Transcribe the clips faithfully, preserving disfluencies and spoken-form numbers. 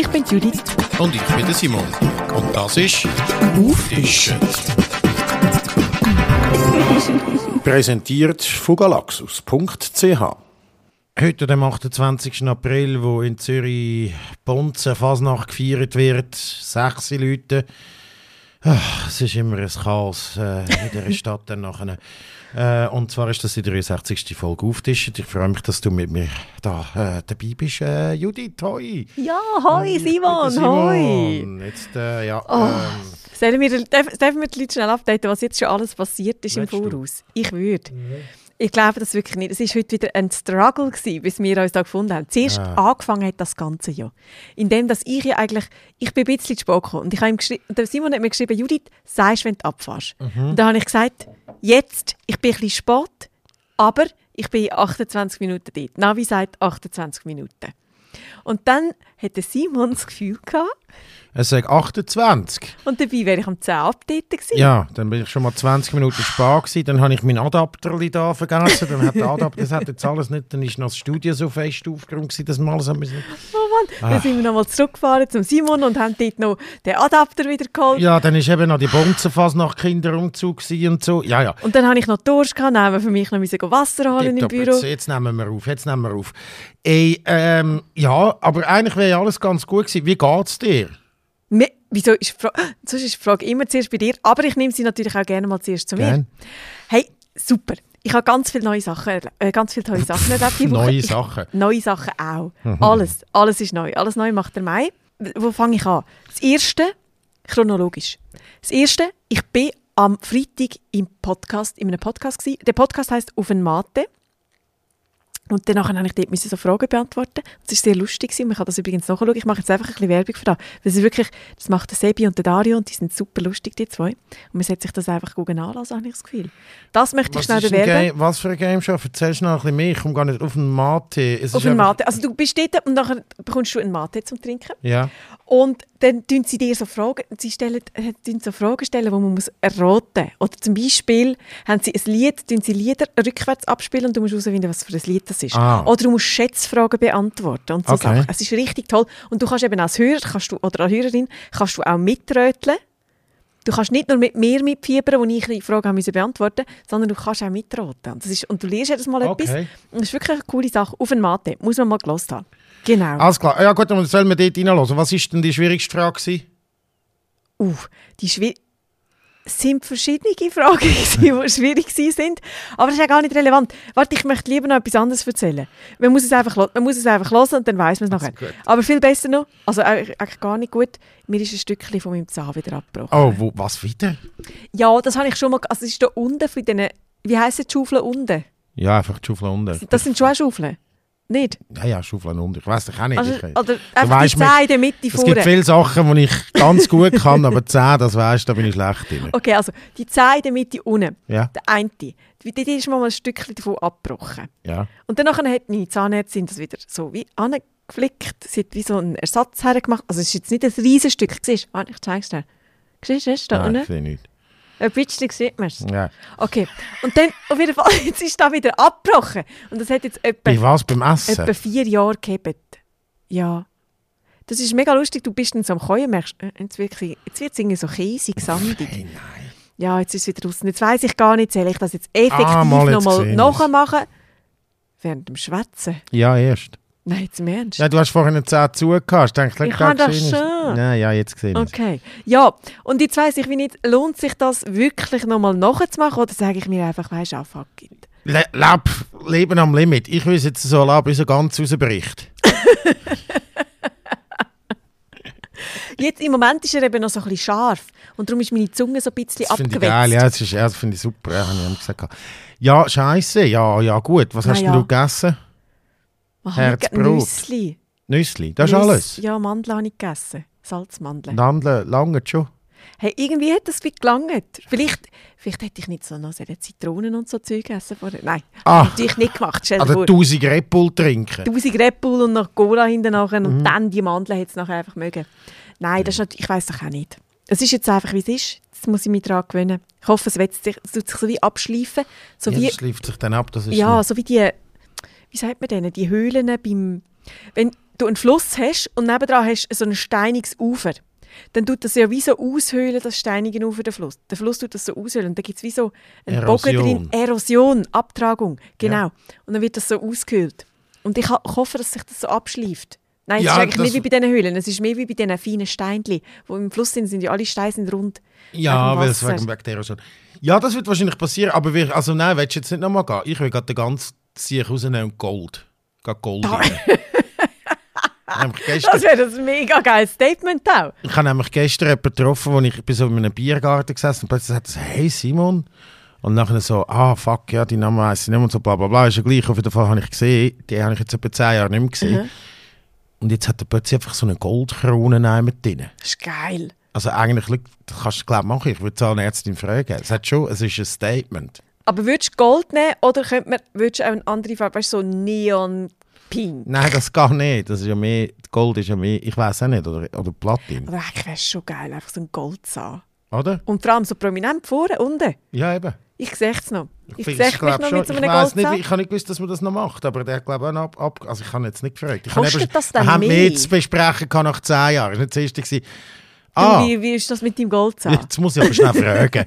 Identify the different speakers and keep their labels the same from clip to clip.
Speaker 1: Ich bin Judith.
Speaker 2: Und ich bin der Simon. Und das ist «Auftischen». Präsentiert von galaxus punkt c h.
Speaker 3: Heute, am achtundzwanzigsten April, wo in Zürich Bonzen Fasnacht gefeiert wird, sechs Leute. Ach, es ist immer ein Chaos äh, in dieser Stadt. Dann nachher. Äh, und zwar ist das die dreiundsechzigste Folge «Auftischen». Ich freue mich, dass du mit mir da äh, dabei bist. Äh, Judith, hoi!
Speaker 1: Ja, hoi Simon,
Speaker 3: Simon.
Speaker 1: hoi!
Speaker 3: Jetzt, äh, ja,
Speaker 1: Oh.
Speaker 3: ähm,
Speaker 1: Sollen wir, dürfen wir die Leute schnell updaten, was jetzt schon alles passiert ist im
Speaker 3: Willst du?
Speaker 1: Voraus? Ich würde. Ich glaube das wirklich nicht. Es war heute wieder ein Struggle gewesen, bis wir uns da gefunden haben. Zuerst
Speaker 3: Ja.
Speaker 1: angefangen hat das Ganze ja. Indem, dass ich ja eigentlich, ich bin ein bisschen zu spät gekommen. Und ich habe ihm geschri- der Simon hat mir geschrieben, Judith, sagst, wenn du abfährst. Und dann habe ich gesagt, jetzt, ich bin ein bisschen spät, aber ich bin in achtundzwanzig Minuten dort. Navi sagt achtundzwanzig Minuten. Und dann hatte Simon das Gefühl gehabt,
Speaker 3: es sagt achtundzwanzig.
Speaker 1: und dabei wäre ich am zehn ab dort gewesen.
Speaker 3: Ja, dann bin ich schon mal zwanzig Minuten spät gewesen. Dann habe ich meinen Adapter da vergessen. Dann hat der Adapter, das hat jetzt alles nicht. Dann ist noch das Studio so fest aufgeräumt gewesen, dass wir alles haben müssen.
Speaker 1: Oh Mann, dann sind wir nochmal zurückgefahren zum Simon und haben dort noch den Adapter wieder geholt.
Speaker 3: Ja, dann ist eben noch die Bonzenphase nach Kinderumzug gewesen und so. Ja, ja.
Speaker 1: Und dann habe ich noch Durst gehabt, dann haben wir für mich noch müssen gehen Wasser holen im
Speaker 3: Tipptopp,
Speaker 1: Büro.
Speaker 3: Jetzt, jetzt nehmen wir auf, jetzt nehmen wir auf. Ey, ähm, ja, aber eigentlich wäre ja alles ganz gut gewesen. Wie geht's dir?
Speaker 1: Me- Wieso ist die Frage, sonst ist die Frage immer zuerst bei dir, aber ich nehme sie natürlich auch gerne mal zuerst zu mir.
Speaker 3: Gern.
Speaker 1: Hey, super. Ich habe ganz viele neue Sachen, erle- äh, ganz viele tolle Sachen erlebt diese Woche.
Speaker 3: Neue
Speaker 1: Ich-
Speaker 3: Sachen.
Speaker 1: Neue Sachen auch. Alles, alles ist neu. Alles neu macht der Mai. W- Wo fange ich an? Das erste, chronologisch. Das erste, ich bin am Freitag im Podcast, in einem Podcast gewesen. Der Podcast heisst «Auf ein Mate». Und danach musste ich dort so Fragen beantworten. Das war sehr lustig. Man kann das übrigens nachschauen. Ich mache jetzt einfach ein bisschen Werbung für das. Weil es ist wirklich, das macht der Sebi und der Dario und die sind super lustig, die zwei. Und man sollte sich das einfach gut anlassen, habe ich das Gefühl. Das möchte ich
Speaker 3: Was,
Speaker 1: schnell
Speaker 3: ist ein
Speaker 1: bewerben.
Speaker 3: Game, was für ein Game Show? Erzähl schnell ein bisschen mehr. Ich komme gar nicht auf einen Mate. Es
Speaker 1: Auf
Speaker 3: ist
Speaker 1: ein
Speaker 3: einfach-
Speaker 1: Mate. Also du bist dort und dann bekommst du einen Mate zum Trinken.
Speaker 3: Ja.
Speaker 1: Und dann stellen sie dir so Fragen, sie stellen, äh, tun so Fragen stellen, die man muss erraten muss. Oder zum Beispiel haben sie ein Lied, tun sie Lieder rückwärts abspielen und du musst herausfinden, was für ein Lied das ist.
Speaker 3: Ah.
Speaker 1: Oder du musst Schätzfragen beantworten und so
Speaker 3: Okay.
Speaker 1: Sachen. Es ist richtig toll. Und du kannst eben als Hörer kannst du, oder als Hörerin kannst du auch mitröteln. Du kannst nicht nur mit mir mitfiebern, wo ich die Frage haben müssen beantworten musste, sondern du kannst auch mitraten. Und, das ist, und du lernst jedes Mal
Speaker 3: Okay.
Speaker 1: etwas. Und das ist wirklich eine coole Sache. Auf ein Mate. Muss man mal gehört haben. Genau.
Speaker 3: Alles klar. Ja gut, dann sollen wir dort reinhören. Was war denn die schwierigste Frage gewesen?
Speaker 1: Uh, die schwi- es sind verschiedene Fragen, gewesen, die schwierig sind. Aber das ist ja gar nicht relevant. Warte, ich möchte lieber noch etwas anderes erzählen. Man muss es einfach, lo- man muss es einfach hören und dann weiss man es nachher.
Speaker 3: gut.
Speaker 1: Aber viel besser noch, also eigentlich eigentlich gar nicht gut, mir ist ein Stückchen von meinem Zahn wieder abgebrochen.
Speaker 3: Oh, wo, was wieder?
Speaker 1: Ja, das habe ich schon mal, also es ist da unten von diesen, wie heissen die Schaufeln unten?
Speaker 3: Ja, einfach die Schaufeln unten.
Speaker 1: Das sind schon auch Schaufeln? Nicht?
Speaker 3: Ja, ja, Schaufeln unten. Ich weiss doch auch nicht.
Speaker 1: Also,
Speaker 3: ich,
Speaker 1: oder einfach
Speaker 3: weisst
Speaker 1: die
Speaker 3: mir-
Speaker 1: Zähne in der Mitte
Speaker 3: es
Speaker 1: vorne.
Speaker 3: gibt viele Sachen, die ich ganz gut kann, aber zehn, das weisst du, da bin ich schlecht drin.
Speaker 1: Okay, also die Zähne in der Mitte unten,
Speaker 3: Ja,
Speaker 1: der eine, dort ist mir mal ein Stückchen davon abgebrochen.
Speaker 3: ja.
Speaker 1: Und dann hat meine Zahnärztin das wieder so wie angeflickt. Sie hat wie so einen Ersatz hergemacht. Also es ist jetzt nicht ein riesiges Stück. Siehst du? Ich zeige es dir. Siehst du es da
Speaker 3: Nein, ich
Speaker 1: unten?
Speaker 3: sehe nicht.
Speaker 1: Ein bisschen sieht man es.
Speaker 3: Ja.
Speaker 1: Okay. Und dann, auf jeden Fall, jetzt ist da wieder abgebrochen. Und das hat jetzt etwa,
Speaker 3: Bei was? Beim Essen?
Speaker 1: etwa vier Jahre gehabt. Ja. Das ist mega lustig. Du bist dann so am Käuen und merkst, äh, jetzt wird es jetzt irgendwie so käsig, sandig.
Speaker 3: Hey, nein.
Speaker 1: Ja, jetzt ist es wieder draußen. Jetzt weiss ich gar nicht, soll ich das jetzt effektiv
Speaker 3: Ah, mal, jetzt
Speaker 1: nochmal
Speaker 3: sehe ich's.
Speaker 1: nachmachen? Während dem Schwätzen?
Speaker 3: Ja, erst.
Speaker 1: Nein, jetzt im Ernst?
Speaker 3: Ja, du hast vorhin eine zehn zugehört. Ich,
Speaker 1: Ich habe das schon.
Speaker 3: Ja, ja, jetzt gesehen.
Speaker 1: Okay. Ja, und jetzt weiss ich wie nicht, lohnt sich das wirklich nochmal nachzumachen oder sage ich mir einfach, weisst du, ah, fuck it.
Speaker 3: Le Leb, Leben am Limit. Ich will es jetzt so erlauben, bis er ganz rausbricht.
Speaker 1: Jetzt im Moment ist er eben noch so ein bisschen scharf und darum ist meine Zunge so ein bisschen
Speaker 3: Das finde ich
Speaker 1: abgewetzt.
Speaker 3: geil. Ja, das, ist, ja, das finde ich super. Ja, habe ich ihm gesagt. Ja, scheisse. Ja, ja, gut. Was
Speaker 1: Na
Speaker 3: hast
Speaker 1: ja.
Speaker 3: denn du gegessen?
Speaker 1: Was habe ich ge-
Speaker 3: Herzbrot.
Speaker 1: Nüssli.
Speaker 3: Nüssli. Das ist
Speaker 1: Nüss-
Speaker 3: alles.
Speaker 1: Ja, Mandeln habe ich gegessen. Salzmandeln.
Speaker 3: Nandeln lange schon.
Speaker 1: Hey, irgendwie hat das wie gelangt. Vielleicht, vielleicht hätte ich nicht so noch so Zitronen und so Zeug essen vorher. Nein,
Speaker 3: Ah.
Speaker 1: natürlich nicht gemacht. Stell dir
Speaker 3: Also
Speaker 1: vor.
Speaker 3: tausend Red Bull trinken.
Speaker 1: tausend Red Bull und noch Cola hinten nachher und
Speaker 3: Mhm.
Speaker 1: dann die Mandeln hätte es nachher einfach mögen. Nein, das ist nicht, ich weiss doch auch nicht. Es ist jetzt einfach, wie es ist. Jetzt muss ich mich daran gewöhnen. Ich hoffe, es wird sich, es tut sich so wie abschleifen. So
Speaker 3: Ja,
Speaker 1: wie,
Speaker 3: das schleift sich dann ab. Das ist
Speaker 1: ja,
Speaker 3: ein-
Speaker 1: so wie die, wie sagt man denen, die Höhlen beim, wenn du einen Fluss hast und nebendran hast so ein steiniges Ufer, dann tut das ja wie so aushöhlen, das steinige Ufer, der Fluss. Der Fluss tut das so aushöhlen und da gibt es wie so einen Bogen drin. Erosion, Abtragung, genau. Ja. Und dann wird das so ausgehöhlt. Und ich, ich hoffe, dass sich das so abschleift. Nein, ja, es ist eigentlich nicht wie bei diesen Höhlen, es ist mehr wie bei diesen feinen Steinchen, die im Fluss sind, sind ja alle Steine sind rund.
Speaker 3: Ja, weil es wegen der Erosion. Ja, das wird wahrscheinlich passieren, aber wir, also nein, willst du jetzt nicht nochmal gehen? Ich will gerade den ganzen Sieg rausnehmen und Gold. Gerade Gold rein. Gestern,
Speaker 1: das wäre ein mega geiles Statement auch.
Speaker 3: Ich habe nämlich gestern jemanden getroffen, wo ich, ich bin so in einem Biergarten gesessen und plötzlich sagt er, hey Simon. Und nachher so, ah fuck, ja, die Namen weiss ich nicht und so bla bla bla. Ist ja gleich, auf jeden Fall habe ich gesehen. Die habe ich jetzt etwa zehn Jahre nicht mehr gesehen. Mhm. Und jetzt hat er plötzlich einfach so eine Goldkrone mit drin.
Speaker 1: Das ist geil.
Speaker 3: Also eigentlich, das kannst du glaube machen. Ich würde die Zahnärztin fragen. Es hat schon, es ist ein Statement.
Speaker 1: Aber würdest du Gold nehmen oder könnte man, würdest du auch eine andere Farbe, weißt du, so Neon... Pink.
Speaker 3: Nein, das gar nicht. Das ist ja mehr, Gold ist ja mehr, ich weiß auch nicht, oder, oder Platin.
Speaker 1: Aber eigentlich wäre es schon geil, einfach so ein Goldzahn.
Speaker 3: Oder?
Speaker 1: Und vor allem so prominent vorne, unten.
Speaker 3: Ja, eben.
Speaker 1: Ich sehe es noch. Ich, ich
Speaker 3: sehe
Speaker 1: es noch
Speaker 3: schon.
Speaker 1: mit so einem
Speaker 3: ich weiss
Speaker 1: Goldzahn.
Speaker 3: Nicht, ich habe nicht gewusst, dass man das noch macht, aber der glaube ich auch ab, ab... Also ich habe jetzt nicht gefragt. Ich
Speaker 1: Kostet
Speaker 3: eben,
Speaker 1: das dann
Speaker 3: wir
Speaker 1: mehr?
Speaker 3: Wir haben mehr zu besprechen nach zehn Jahren. Das war nicht das erste gewesen. Ah,
Speaker 1: wie, wie ist das mit deinem Goldzahn?
Speaker 3: Jetzt muss ich aber schnell fragen.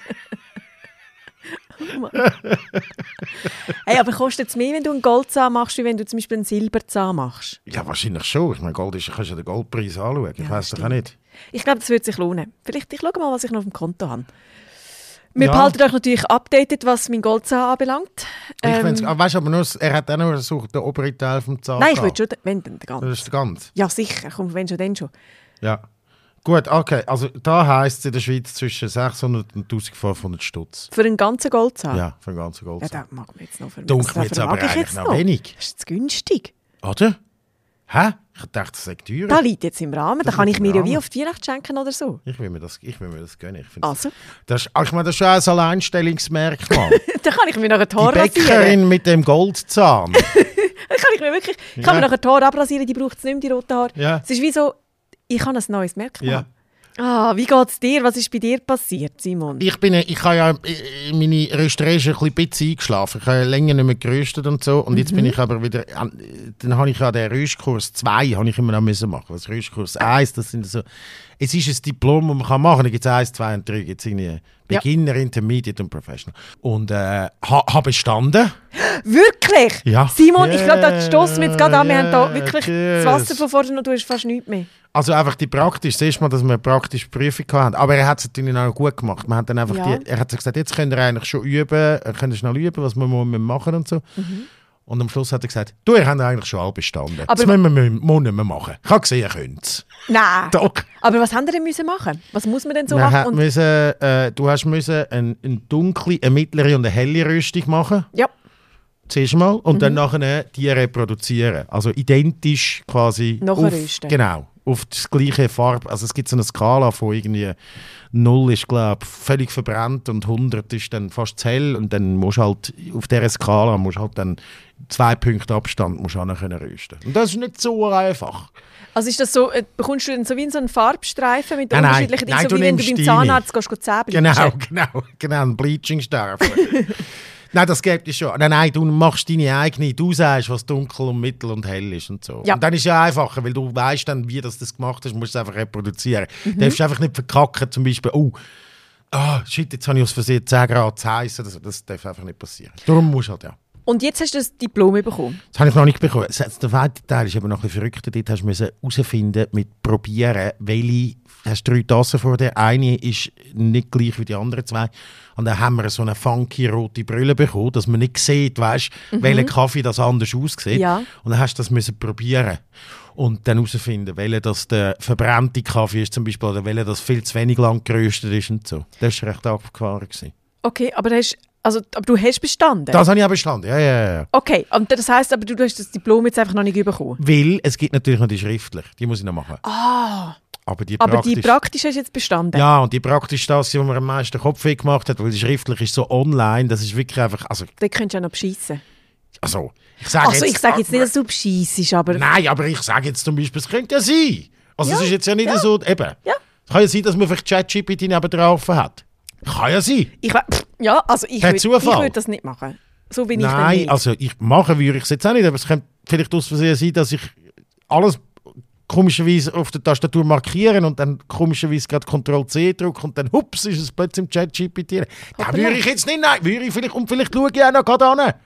Speaker 1: Hey, aber kostet es mehr, wenn du einen Goldzahn machst, wie wenn du zum Beispiel einen Silberzahn machst?
Speaker 3: Ja, wahrscheinlich schon. Ich meine, Gold ist, kannst du ja den Goldpreis anschauen. Ich ja, weiss doch auch nicht.
Speaker 1: Ich glaube, das würde sich lohnen. Vielleicht, ich schaue mal, was ich noch auf dem Konto habe. Wir ja. behalten euch natürlich updated, was mein Goldzahn anbelangt.
Speaker 3: Ähm, ich ah, weißt, aber nur, er hat auch noch versucht, den oberen Teil vom Zahn.
Speaker 1: Nein, ich würde schon, wenn den ganzen.
Speaker 3: Das ist der ganze?
Speaker 1: Ja, sicher. Komm, wenn schon, dann schon.
Speaker 3: Ja. Gut, okay. Also da heisst es in der Schweiz zwischen sechshundert und eintausendfünfhundert Stutz.
Speaker 1: Für einen ganzen Goldzahn?
Speaker 3: Ja, für einen ganzen Goldzahn.
Speaker 1: Ja, da mag man jetzt noch für
Speaker 3: Dunkel mir jetzt aber eigentlich noch wenig.
Speaker 1: Das ist jetzt günstig.
Speaker 3: Oder? Hä? Ich dachte, das sei teuer.
Speaker 1: Da liegt jetzt im Rahmen. Da kann ich mir ja wie auf die Weihnacht schenken oder so.
Speaker 3: Ich will mir das, ich will mir das gönnen. Ich
Speaker 1: also?
Speaker 3: Das, ich meine, das ist schon ein Alleinstellungsmerkmal.
Speaker 1: Da kann ich mir noch ein Tor
Speaker 3: die Bäckerin rasieren. Mit dem Goldzahn.
Speaker 1: Da kann ich mir wirklich... Ich kann ja. mir noch ein Tor abrasieren, die braucht es nicht mehr, die roten Haare.
Speaker 3: Ja.
Speaker 1: Es ist wie so... Ich habe ein neues Merkmal.
Speaker 3: Ja.
Speaker 1: Ah, wie geht es dir? Was ist bei dir passiert, Simon?
Speaker 3: Ich bin, ich habe ja meine Rösterei ein bisschen eingeschlafen. Ich habe ja länger nicht mehr geröstet und so. Und mhm. jetzt bin ich aber wieder, dann habe ich ja den Röstkurs zwei habe ich immer noch müssen machen. Das Röstkurs eins, das sind so, es ist ein Diplom, das man kann machen kann. Da gibt es eins, zwei und drei. Da gibt es irgendwie Beginner, ja. Intermediate und Professional. Und äh, habe ha bestanden.
Speaker 1: Wirklich?
Speaker 3: Ja.
Speaker 1: Simon,
Speaker 3: yeah,
Speaker 1: ich glaube, da stoßen wir jetzt gerade an. Wir
Speaker 3: yeah,
Speaker 1: haben da wirklich
Speaker 3: yes.
Speaker 1: das Wasser von vorne und du hast fast nichts mehr.
Speaker 3: Also einfach die praktisch, das erste Mal, dass wir eine praktische Prüfung hatten. Aber er hat es natürlich auch gut gemacht. Man hat dann einfach
Speaker 1: ja.
Speaker 3: die, er hat gesagt, jetzt könnt ihr eigentlich schon üben, könnt ihr schnell üben, was wir machen und so.
Speaker 1: Mhm.
Speaker 3: Und am Schluss hat er gesagt, du, ihr habt eigentlich schon alle bestanden.
Speaker 1: Aber
Speaker 3: das müssen wir muss nicht mehr machen. Ich habe gesehen, ihr könnt es.
Speaker 1: Nein.
Speaker 3: Doch.
Speaker 1: Aber was haben wir denn müssen machen? Was muss man denn so
Speaker 3: man
Speaker 1: machen?
Speaker 3: Hat
Speaker 1: und
Speaker 3: müssen, äh, du hast müssen eine, eine dunkle, eine mittlere und eine helle Röstung machen.
Speaker 1: Ja.
Speaker 3: Zuerst mal. Und
Speaker 1: mhm.
Speaker 3: dann nachher die reproduzieren. Also identisch quasi.
Speaker 1: Nachher rösten.
Speaker 3: Genau. Auf das gleiche Farbe. Also es gibt so eine Skala von irgendwie null ist, glaube ich, völlig verbrannt und hundert ist dann fast zu hell. Und dann musst du halt auf dieser Skala musst halt dann zwei Punkte Abstand musst du auch noch rösten. Und das ist nicht so einfach.
Speaker 1: Also ist das so, äh, bekommst du dann so wie in so einen Farbstreifen mit
Speaker 3: nein,
Speaker 1: unterschiedlichen
Speaker 3: Dingen,
Speaker 1: so wie wenn du beim Zahnarzt gehst, gehst Zähne bleachen?
Speaker 3: Genau, genau, genau, ein Bleaching-Streifen. Nein, das gibt es schon. Nein, nein, du machst deine eigene, du sagst, was dunkel und mittel und hell ist und so.
Speaker 1: Ja.
Speaker 3: Und dann ist es ja einfacher, weil du weißt dann, wie das, das gemacht hast, musst du es einfach reproduzieren.
Speaker 1: Mhm.
Speaker 3: Du darfst einfach nicht verkacken, zum Beispiel, oh, oh shit, jetzt habe ich aus Versehen zehn Grad zu heiß. Das, das darf einfach nicht passieren. Darum musst du halt, ja.
Speaker 1: Und jetzt hast du das Diplom bekommen?
Speaker 3: Das habe ich noch nicht bekommen. Der zweite Teil ist aber noch ein bisschen verrückter. Dort hast du herausfinden mit Probieren, welche, hast drei Tassen vor dir. Eine ist nicht gleich wie die anderen zwei. Und dann haben wir so eine funky rote Brille bekommen, dass man nicht sieht, weißt, mhm. welcher Kaffee das anders aussieht.
Speaker 1: Ja.
Speaker 3: Und dann hast du das müssen probieren. Und dann herausfinden, welcher das der verbrannte Kaffee ist zum Beispiel, oder welcher das viel zu wenig lang geröstet ist und so. Das war recht abgefahren.
Speaker 1: Okay, aber du hast... Also, aber du hast bestanden?
Speaker 3: Das habe ich auch bestanden, ja, ja, ja.
Speaker 1: Okay, und das heisst aber, du hast das Diplom jetzt einfach noch nicht bekommen?
Speaker 3: Weil es gibt natürlich noch die schriftlich, die muss ich noch machen.
Speaker 1: Ah,
Speaker 3: aber die
Speaker 1: aber
Speaker 3: praktisch,
Speaker 1: die praktisch hast du jetzt bestanden?
Speaker 3: Ja, und die praktisch das, die mir am meisten Kopfweh gemacht hat, weil die schriftlich ist so online, das ist wirklich einfach... Also,
Speaker 1: da könntest du ja noch beschissen.
Speaker 3: Also, ich sage
Speaker 1: also, jetzt... ich sage jetzt nicht, dass du beschissest, aber...
Speaker 3: Nein, aber ich sage jetzt zum Beispiel, es könnte ja sein. Also es
Speaker 1: ja,
Speaker 3: ist jetzt ja nicht
Speaker 1: ja.
Speaker 3: so... Eben.
Speaker 1: Ja.
Speaker 3: Es kann ja sein, dass man vielleicht ChatGPT neben drauf hat. Kann ja sein.
Speaker 1: Ich, ja, also ich würde würd das nicht machen. So bin
Speaker 3: Nein,
Speaker 1: ich dann nicht.
Speaker 3: Also ich machen würde ich es jetzt auch nicht, aber es könnte vielleicht aus Versehen sein, dass ich alles komischerweise auf der Tastatur markieren und dann komischerweise gerade Ctrl C drücken und dann hups, ist es plötzlich im Chat G P T. Ja, würde ich jetzt nicht, nein, würde ich vielleicht, und vielleicht schaue ich auch noch gerade an.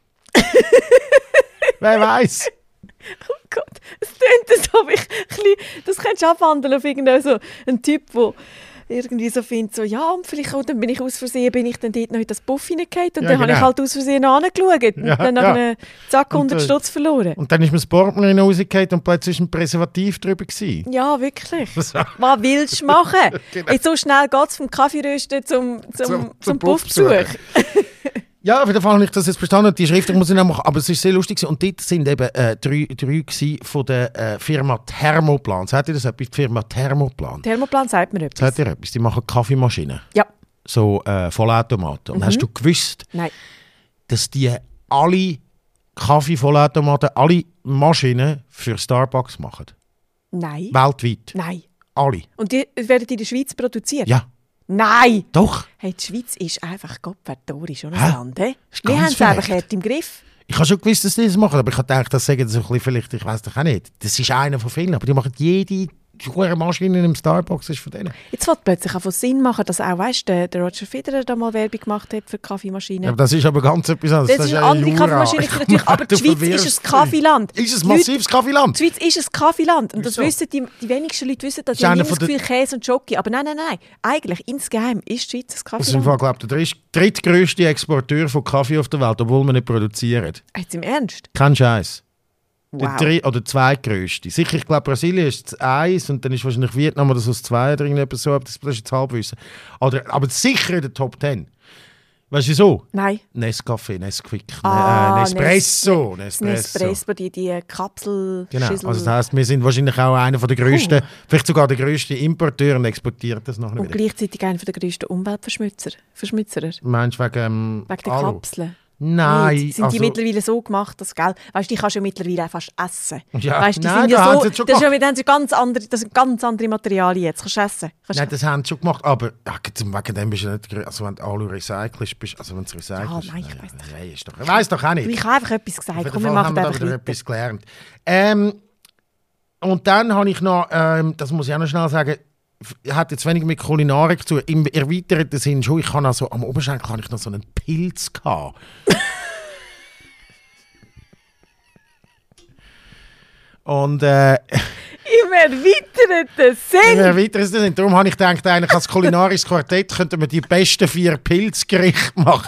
Speaker 3: Wer weiß.
Speaker 1: Oh Gott, es klingt so, ob ich ein bisschen, das könntest du abwandeln auf irgendeinen so einen Typ, der irgendwie so findet, so, ja, und vielleicht auch, dann bin ich aus Versehen, bin ich dann dort noch in das Buff hineingehauen und
Speaker 3: Ja,
Speaker 1: dann habe
Speaker 3: genau.
Speaker 1: ich halt aus Versehen angeschaut und
Speaker 3: Ja,
Speaker 1: dann nach
Speaker 3: ja.
Speaker 1: einem Zack
Speaker 3: Und,
Speaker 1: hundert
Speaker 3: äh,
Speaker 1: Stutz verloren.
Speaker 3: Und dann ist mir das Portemonnaie rausgefallen und plötzlich war ein Präservativ drüber gewesen.
Speaker 1: Ja, wirklich. Was willst du machen?
Speaker 3: Genau.
Speaker 1: Jetzt so schnell geht es vom Kaffeerösten zum, zum, zum,
Speaker 3: zum
Speaker 1: Buffbesuch.
Speaker 3: Buffbesuch. Ja, auf jeden Fall habe ich das jetzt verstanden. Die Schrift muss ich noch machen. Aber es ist sehr lustig gewesen. Und dort sind eben äh, drei, drei gewesen von der äh, Firma Thermoplan. Sagt ihr das etwas? Die Firma Thermoplan.
Speaker 1: Thermoplan sagt mir etwas.
Speaker 3: Sagt ihr etwas? Die machen Kaffeemaschinen.
Speaker 1: Ja.
Speaker 3: So äh, Vollautomaten. Und hast du gewusst,
Speaker 1: Nein.
Speaker 3: dass die alle Kaffee-Vollautomaten, alle Maschinen für Starbucks machen?
Speaker 1: Nein.
Speaker 3: Weltweit.
Speaker 1: Nein.
Speaker 3: Alle.
Speaker 1: Und die werden in der Schweiz produziert?
Speaker 3: Ja.
Speaker 1: Nein!
Speaker 3: Doch.
Speaker 1: Hey, die Schweiz ist einfach Gottverdori schon ein
Speaker 3: Hä?
Speaker 1: Land. He?
Speaker 3: Ist
Speaker 1: Wir
Speaker 3: ganz
Speaker 1: haben es einfach
Speaker 3: verrückt.
Speaker 1: hart im Griff.
Speaker 3: Ich habe schon gewusst, dass die das machen, aber ich habe gedacht, das sagen sie so ein bisschen, vielleicht, ich weiß doch auch nicht. Das ist einer von vielen, aber die machen jede hohe Maschine im Starbucks, ist von denen.
Speaker 1: Jetzt wird plötzlich auch Sinn machen, dass auch, weißt, der, der Roger Federer da mal Werbung gemacht hat für Kaffeemaschinen.
Speaker 3: Aber das ist aber ganz etwas anderes.
Speaker 1: Das ist
Speaker 3: ja
Speaker 1: eine andere
Speaker 3: Jura.
Speaker 1: Kaffeemaschine, natürlich, aber die
Speaker 3: Du
Speaker 1: Schweiz
Speaker 3: verwirrst
Speaker 1: ist ein
Speaker 3: dich.
Speaker 1: Kaffeeland.
Speaker 3: Ist es ein
Speaker 1: Leute-
Speaker 3: massives Kaffeeland?
Speaker 1: Die Schweiz ist ein Kaffeeland und das
Speaker 3: Wieso?
Speaker 1: wissen die, die wenigsten Leute wissen, dass
Speaker 3: ist
Speaker 1: sie haben
Speaker 3: einer
Speaker 1: immer das
Speaker 3: von
Speaker 1: Gefühl Käse und Schoki. Aber nein, nein, nein. Eigentlich, insgeheim ist die Schweiz ein
Speaker 3: Das ist im
Speaker 1: Kaffeeland.
Speaker 3: Fall, glaube ich, der dritt- drittgrößte Exporteur von Kaffee auf der Welt, obwohl wir nicht produzieren.
Speaker 1: Jetzt im Ernst?
Speaker 3: Kein Scheiß. Der
Speaker 1: Wow.
Speaker 3: drei- oder zweitgrößte. Sicher, ich glaube, Brasilien ist das eins und dann ist wahrscheinlich Vietnam oder so das zwei oder irgendetwas so, aber das das ist jetzt Halbwissen. Oder, aber sicher in der Top ten. Weißt du so?
Speaker 1: Nein.
Speaker 3: Nescafé, Nesquik,
Speaker 1: Ah,
Speaker 3: äh, Nespresso.
Speaker 1: Das
Speaker 3: Nespresso.
Speaker 1: Nespresso, die, die Kapsel.
Speaker 3: Genau,
Speaker 1: Schüssel.
Speaker 3: also das heisst, wir sind wahrscheinlich auch einer der grössten, vielleicht sogar der grösste Importeur und exportiert das nachher
Speaker 1: Und
Speaker 3: wieder.
Speaker 1: gleichzeitig einer der grössten Umweltverschmutzer. Verschmutzerer.
Speaker 3: Meinst du wegen, ähm,
Speaker 1: Wegen der
Speaker 3: Alu?
Speaker 1: Kapseln.
Speaker 3: Nein.
Speaker 1: Nicht. Sind
Speaker 3: also,
Speaker 1: die mittlerweile so gemacht, dass, gell, weißt, die kannst du ja mittlerweile auch fast essen.
Speaker 3: Ja,
Speaker 1: Weißt, die
Speaker 3: nein,
Speaker 1: sind
Speaker 3: da
Speaker 1: ja
Speaker 3: haben
Speaker 1: so,
Speaker 3: sie jetzt schon
Speaker 1: das, ist ja,
Speaker 3: gemacht.
Speaker 1: das, sind ganz andere, das sind ganz andere Materialien jetzt. Kannst du essen. Kannst
Speaker 3: Nein, das haben sie schon gemacht, aber ja, wegen dem bist du nicht grö- also wenn du Alu recycelst, bist, also wenn du es recycelst.
Speaker 1: Ja, nein, ich weiss doch.
Speaker 3: nein, ist doch, ich weiss doch auch nicht.
Speaker 1: Ich habe einfach etwas
Speaker 3: Auf
Speaker 1: gesagt.
Speaker 3: jeden
Speaker 1: Komm, wir
Speaker 3: Fall
Speaker 1: machen
Speaker 3: haben wir da
Speaker 1: einfach
Speaker 3: wieder
Speaker 1: weiter.
Speaker 3: etwas gelernt. Ähm, und dann habe ich noch, ähm, das muss ich auch noch schnell sagen, f- hat jetzt wenig mit Kulinarik zu tun. Im erweiterten Sinn schon, ich habe also, am Oberschenkel habe ich noch so einen Pilz gehabt. Und äh,
Speaker 1: Im erweiterten
Speaker 3: im
Speaker 1: Sinn.
Speaker 3: erweiterten Sinn, darum habe ich gedacht, eigentlich als kulinarisches Quartett könnten wir die besten vier Pilzgerichte machen.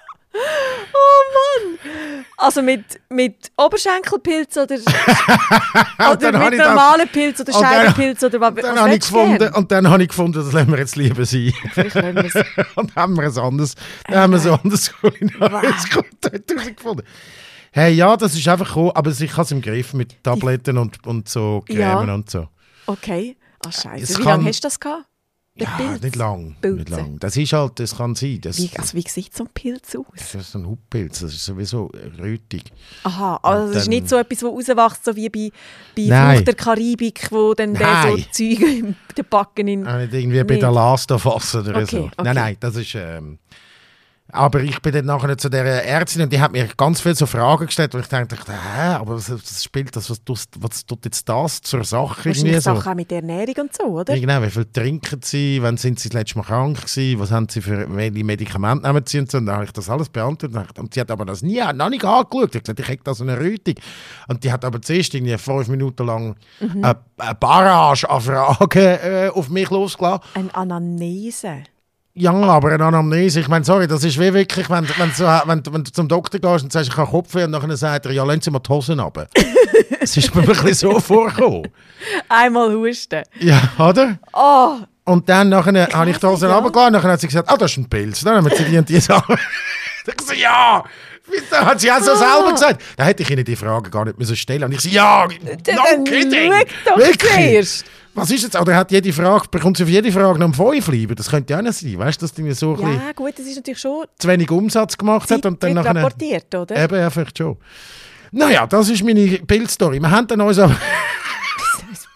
Speaker 1: Oh Mann. Also mit, mit Oberschenkelpilz oder, oder
Speaker 3: dann habe
Speaker 1: mit
Speaker 3: ich das-
Speaker 1: normalen Pilz oder
Speaker 3: und dann-
Speaker 1: Scheibenpilz oder was,
Speaker 3: Dann
Speaker 1: was
Speaker 3: habe ich
Speaker 1: willst du
Speaker 3: gefunden,
Speaker 1: gern?
Speaker 3: und dann habe ich gefunden, das lassen wir jetzt lieber sein.
Speaker 1: Vielleicht lassen wir es.
Speaker 3: Und haben wir ein anderes, dann haben wir so ein anderes kulinarisches Quartett herausgefunden. Hey, ja, das ist einfach gekommen, aber ich habe es im Griff mit Tabletten und, und so Cremen
Speaker 1: Ja.
Speaker 3: und so.
Speaker 1: Okay. Ah,
Speaker 3: Es
Speaker 1: Scheiße. Wie
Speaker 3: kann-
Speaker 1: lange hast du das gehabt? Den
Speaker 3: Ja,
Speaker 1: Pilz?
Speaker 3: nicht lang,
Speaker 1: Pilze.
Speaker 3: nicht lang. Das ist halt, das kann sein. Das,
Speaker 1: Wie, also wie sieht so ein Pilz aus?
Speaker 3: das ist ein Hutpilz, das ist sowieso rötig.
Speaker 1: Aha, also
Speaker 3: Und
Speaker 1: es ist
Speaker 3: dann-
Speaker 1: nicht so etwas, das rauswächst, so wie bei, bei
Speaker 3: Nein.
Speaker 1: Fluch der Karibik, wo dann der so
Speaker 3: Nein.
Speaker 1: Zeug in den Backen in...
Speaker 3: Auch nicht irgendwie bei
Speaker 1: Nicht.
Speaker 3: der Last of Us oder
Speaker 1: Okay,
Speaker 3: so.
Speaker 1: okay.
Speaker 3: Nein, nein, das ist... Ähm, aber ich bin dann nachher zu der Ärztin und die hat mir ganz viele so Fragen gestellt, und ich dachte, hä, aber was, was spielt das, was, tust- was tut jetzt das zur Sache? Irgendwie
Speaker 1: Wahrscheinlich
Speaker 3: so.
Speaker 1: Sachen auch mit der Ernährung und so, oder?
Speaker 3: Ja, genau, wie viel trinken sie, wann sind sie das letzte Mal krank gewesen, was haben sie für welche Medikamente nehmen sie und so. Und dann habe ich das alles beantwortet. Und sie hat aber das nie, noch nicht angeschaut. Sie hat gesagt, ich hätte da so eine Rötung. Und die hat aber zuerst irgendwie fünf Minuten lang
Speaker 1: Mhm.
Speaker 3: eine, eine Barrage an Fragen äh, auf mich losgelassen.
Speaker 1: Eine Anamnese.
Speaker 3: Ja, aber eine Anamnese, ich meine, sorry, das ist wie wirklich, wenn, wenn, so, wenn, wenn du zum Doktor gehst und sagst, ich habe Kopfweh, und dann sagt er, ja, lassen Sie mal die Hosen runter. Es ist mir wirklich so vorgekommen.
Speaker 1: Einmal husten.
Speaker 3: Ja, oder?
Speaker 1: Oh,
Speaker 3: Und dann nachher habe ich die Hosen
Speaker 1: ja.
Speaker 3: runtergelassen, und dann hat sie gesagt, ah, das ist ein Pilz. Dann haben wir die und die Sachen. Ich so, ja, wieso hat sie auch so selber gesagt. Da hätte ich ihnen die Frage gar nicht müssen stellen. Und ich so, ja, no
Speaker 1: dann
Speaker 3: kidding.
Speaker 1: schau doch
Speaker 3: Wirklich.
Speaker 1: zuerst.
Speaker 3: Was ist jetzt? Oder hat jede Frage, bekommt sie auf jede Frage noch um fünf bleiben? Das könnte ja auch nicht sein. Weißt du, dass die so ein bisschen
Speaker 1: Ja, gut, das ist natürlich schon
Speaker 3: zu wenig Umsatz gemacht hat und dann
Speaker 1: Zeit
Speaker 3: nachher.
Speaker 1: rapportiert, oder?
Speaker 3: Eben, ja, vielleicht schon. Naja, das ist meine Pilzstory. Wir haben dann uns aber.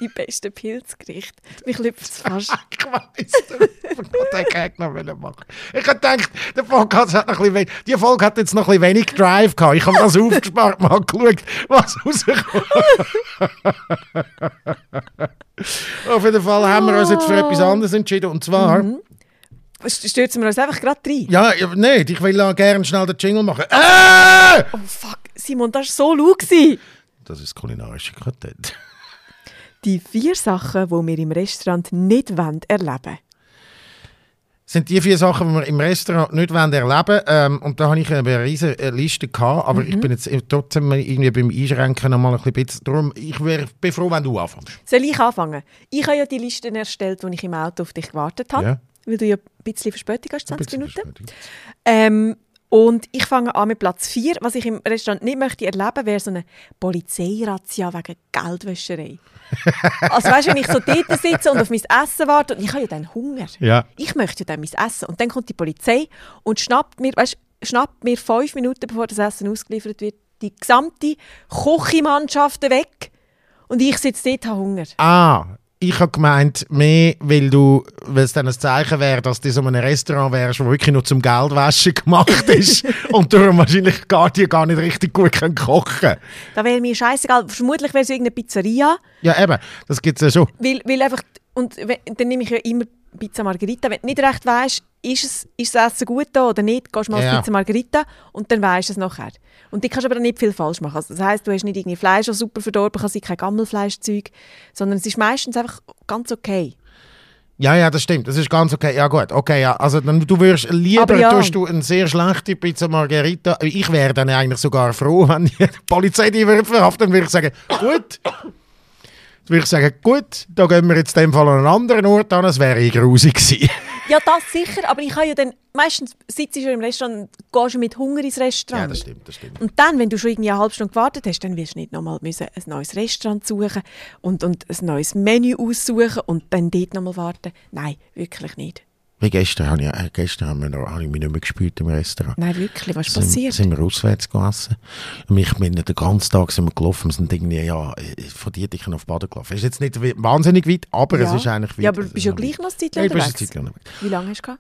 Speaker 1: die besten Pilzgerichte. Mich lüpft es fast.
Speaker 3: Ich weiss, ich wollte den Gag noch machen. Ich habe gedacht, der Podcast hat noch ein bisschen, die Folge hat jetzt noch ein bisschen wenig Drive gehabt. Ich habe das aufgespart, mal geschaut, was rauskommt. Auf jeden Fall haben wir uns jetzt für etwas anderes entschieden. Und zwar...
Speaker 1: Mhm. Stürzen wir uns einfach gerade rein?
Speaker 3: Ja, nicht. Ich will gerne schnell den Jingle machen. Äh!
Speaker 1: Oh fuck, Simon, das war so laut.
Speaker 3: Das ist das kulinarische Quartett.
Speaker 1: Die vier Sachen, die wir im Restaurant nicht erleben wollen.
Speaker 3: Sind die vier Sachen, die wir im Restaurant nicht erleben wollen. Ähm, und da habe ich eine riesige Liste gehabt, aber mhm. ich bin jetzt trotzdem irgendwie beim Einschränken noch mal ein bisschen. Darum, ich wäre froh, wenn du anfängst.
Speaker 1: Soll ich anfangen? Ich habe ja die Listen erstellt, als ich im Auto auf dich gewartet habe. Ja. Weil du ja ein bisschen Verspätung hast, zwanzig Minuten. Ähm, und ich fange an mit Platz vier. Was ich im Restaurant nicht möchte erleben, wäre so eine Polizeirazzia wegen Geldwäscherei. Also weißt du, wenn ich so dort sitze und auf mein Essen warte, und ich habe ja dann Hunger. Ja. Ich möchte ja dann mein Essen. Und dann kommt die Polizei und schnappt mir, weißt, schnappt mir fünf Minuten, bevor das Essen ausgeliefert wird, die gesamte Küchenmannschaft weg. Und ich sitze dort und habe Hunger.
Speaker 3: Ah, ich habe gemeint, mehr, weil du, weil es dann ein Zeichen wäre, dass du in so einem Restaurant wärst, das wirklich nur zum Geldwaschen gemacht ist und darum wahrscheinlich gar, die gar nicht richtig gut kochen können.
Speaker 1: Da wäre mir scheißegal. Vermutlich wäre es irgendeine Pizzeria.
Speaker 3: Ja, eben. Das gibt es ja schon.
Speaker 1: Weil, weil einfach, und dann nehme ich ja immer Pizza Margherita. Wenn du nicht recht weisst, ist, es, ist das Essen gut da oder nicht, gehst du mal ja. auf Pizza Margherita und dann weisst du es nachher. Und die kannst du aber nicht viel falsch machen. Also das heisst, du hast nicht irgendwie Fleisch, das super verdorben kann sein, kein Gammelfleischzeug, sondern es ist meistens einfach ganz okay.
Speaker 3: Ja, ja, das stimmt. Das ist ganz okay. Ja gut, okay, ja. Also dann, du würdest lieber, ja. tust du eine sehr schlechte Pizza Margherita. Ich wäre dann eigentlich sogar froh, wenn die Polizei die würde verhaften, dann würde ich sagen, gut. Dann würde ich sagen, gut, da gehen wir jetzt in dem Fall an einen anderen Ort an, es wäre grusig gewesen.
Speaker 1: Ja, das sicher, aber ich habe ja dann, meistens sitzt du schon im Restaurant und gehst mit Hunger ins Restaurant.
Speaker 3: Ja, das stimmt, das stimmt.
Speaker 1: Und dann, wenn du schon irgendwie eine halbe Stunde gewartet hast, dann willst du nicht nochmal ein neues Restaurant suchen und, und ein neues Menü aussuchen und dann dort nochmal warten. Nein, wirklich nicht.
Speaker 3: Wie gestern, habe ich, äh, gestern haben wir noch, habe ich mich nicht mehr gespürt im Restaurant.
Speaker 1: Nein, wirklich, was ist
Speaker 3: sind,
Speaker 1: passiert?
Speaker 3: Sind wir auswärts gegessen. Und ich bin den ganzen Tag sind wir gelaufen. Wir sind irgendwie, ja, von Dietiken auf Baden gelaufen. Es ist jetzt nicht wahnsinnig weit, aber
Speaker 1: ja.
Speaker 3: es ist eigentlich weit.
Speaker 1: Ja, aber du bist ja gleich noch eine Zeit lang unterwegs.
Speaker 3: Zeit lang unterwegs.
Speaker 1: Wie lange hast du gehabt?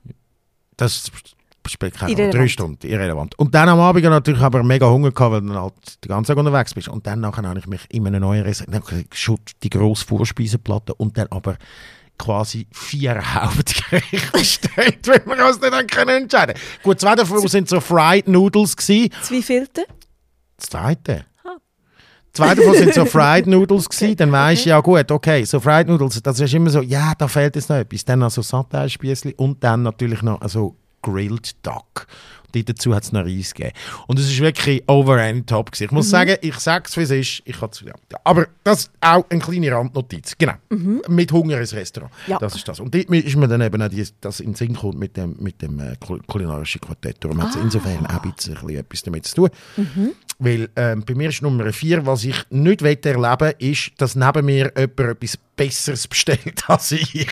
Speaker 3: Das spielt keine Rolle. Drei Stunden, irrelevant. Und dann am Abend natürlich aber mega Hunger gehabt, weil du dann halt den ganzen Tag unterwegs bist. Und dann nachher habe ich mich in einem neuen Restaurant, schon die grosse Vorspeisenplatte und dann aber quasi vier Hauptgerichte bestellt, wenn wir uns dann können entscheiden. Gut, zwei davon sind so Fried Noodles gewesen.
Speaker 1: Das wievielte?
Speaker 3: Das zweite. Ah. Zwei davon sind so Fried Noodles gewesen. Okay. Dann weisst du, ja gut, okay, so Fried Noodles, das ist immer so, ja, da fehlt jetzt noch etwas. Dann noch so Satay-Spiessli und dann natürlich noch also Grilled Duck. Und dazu hat es noch Reis gegeben. Und es war wirklich over and top gewesen. Ich muss mhm. sagen, ich sage es, wie es ist. Ich ja. Aber das ist auch eine kleine Randnotiz. Genau. Mhm. Mit Hunger ins Restaurant. Ja. Das ist das. Und dort ist mir dann eben auch die, das in den Sinn kommt mit dem, mit dem äh, kulinarischen Quartett. Darum ah. hat es insofern auch ein bisschen etwas damit zu tun. Mhm. Weil ähm, bei mir ist Nummer vier, was ich nicht erleben will, ist, dass neben mir jemand etwas Besseres bestellt als ich.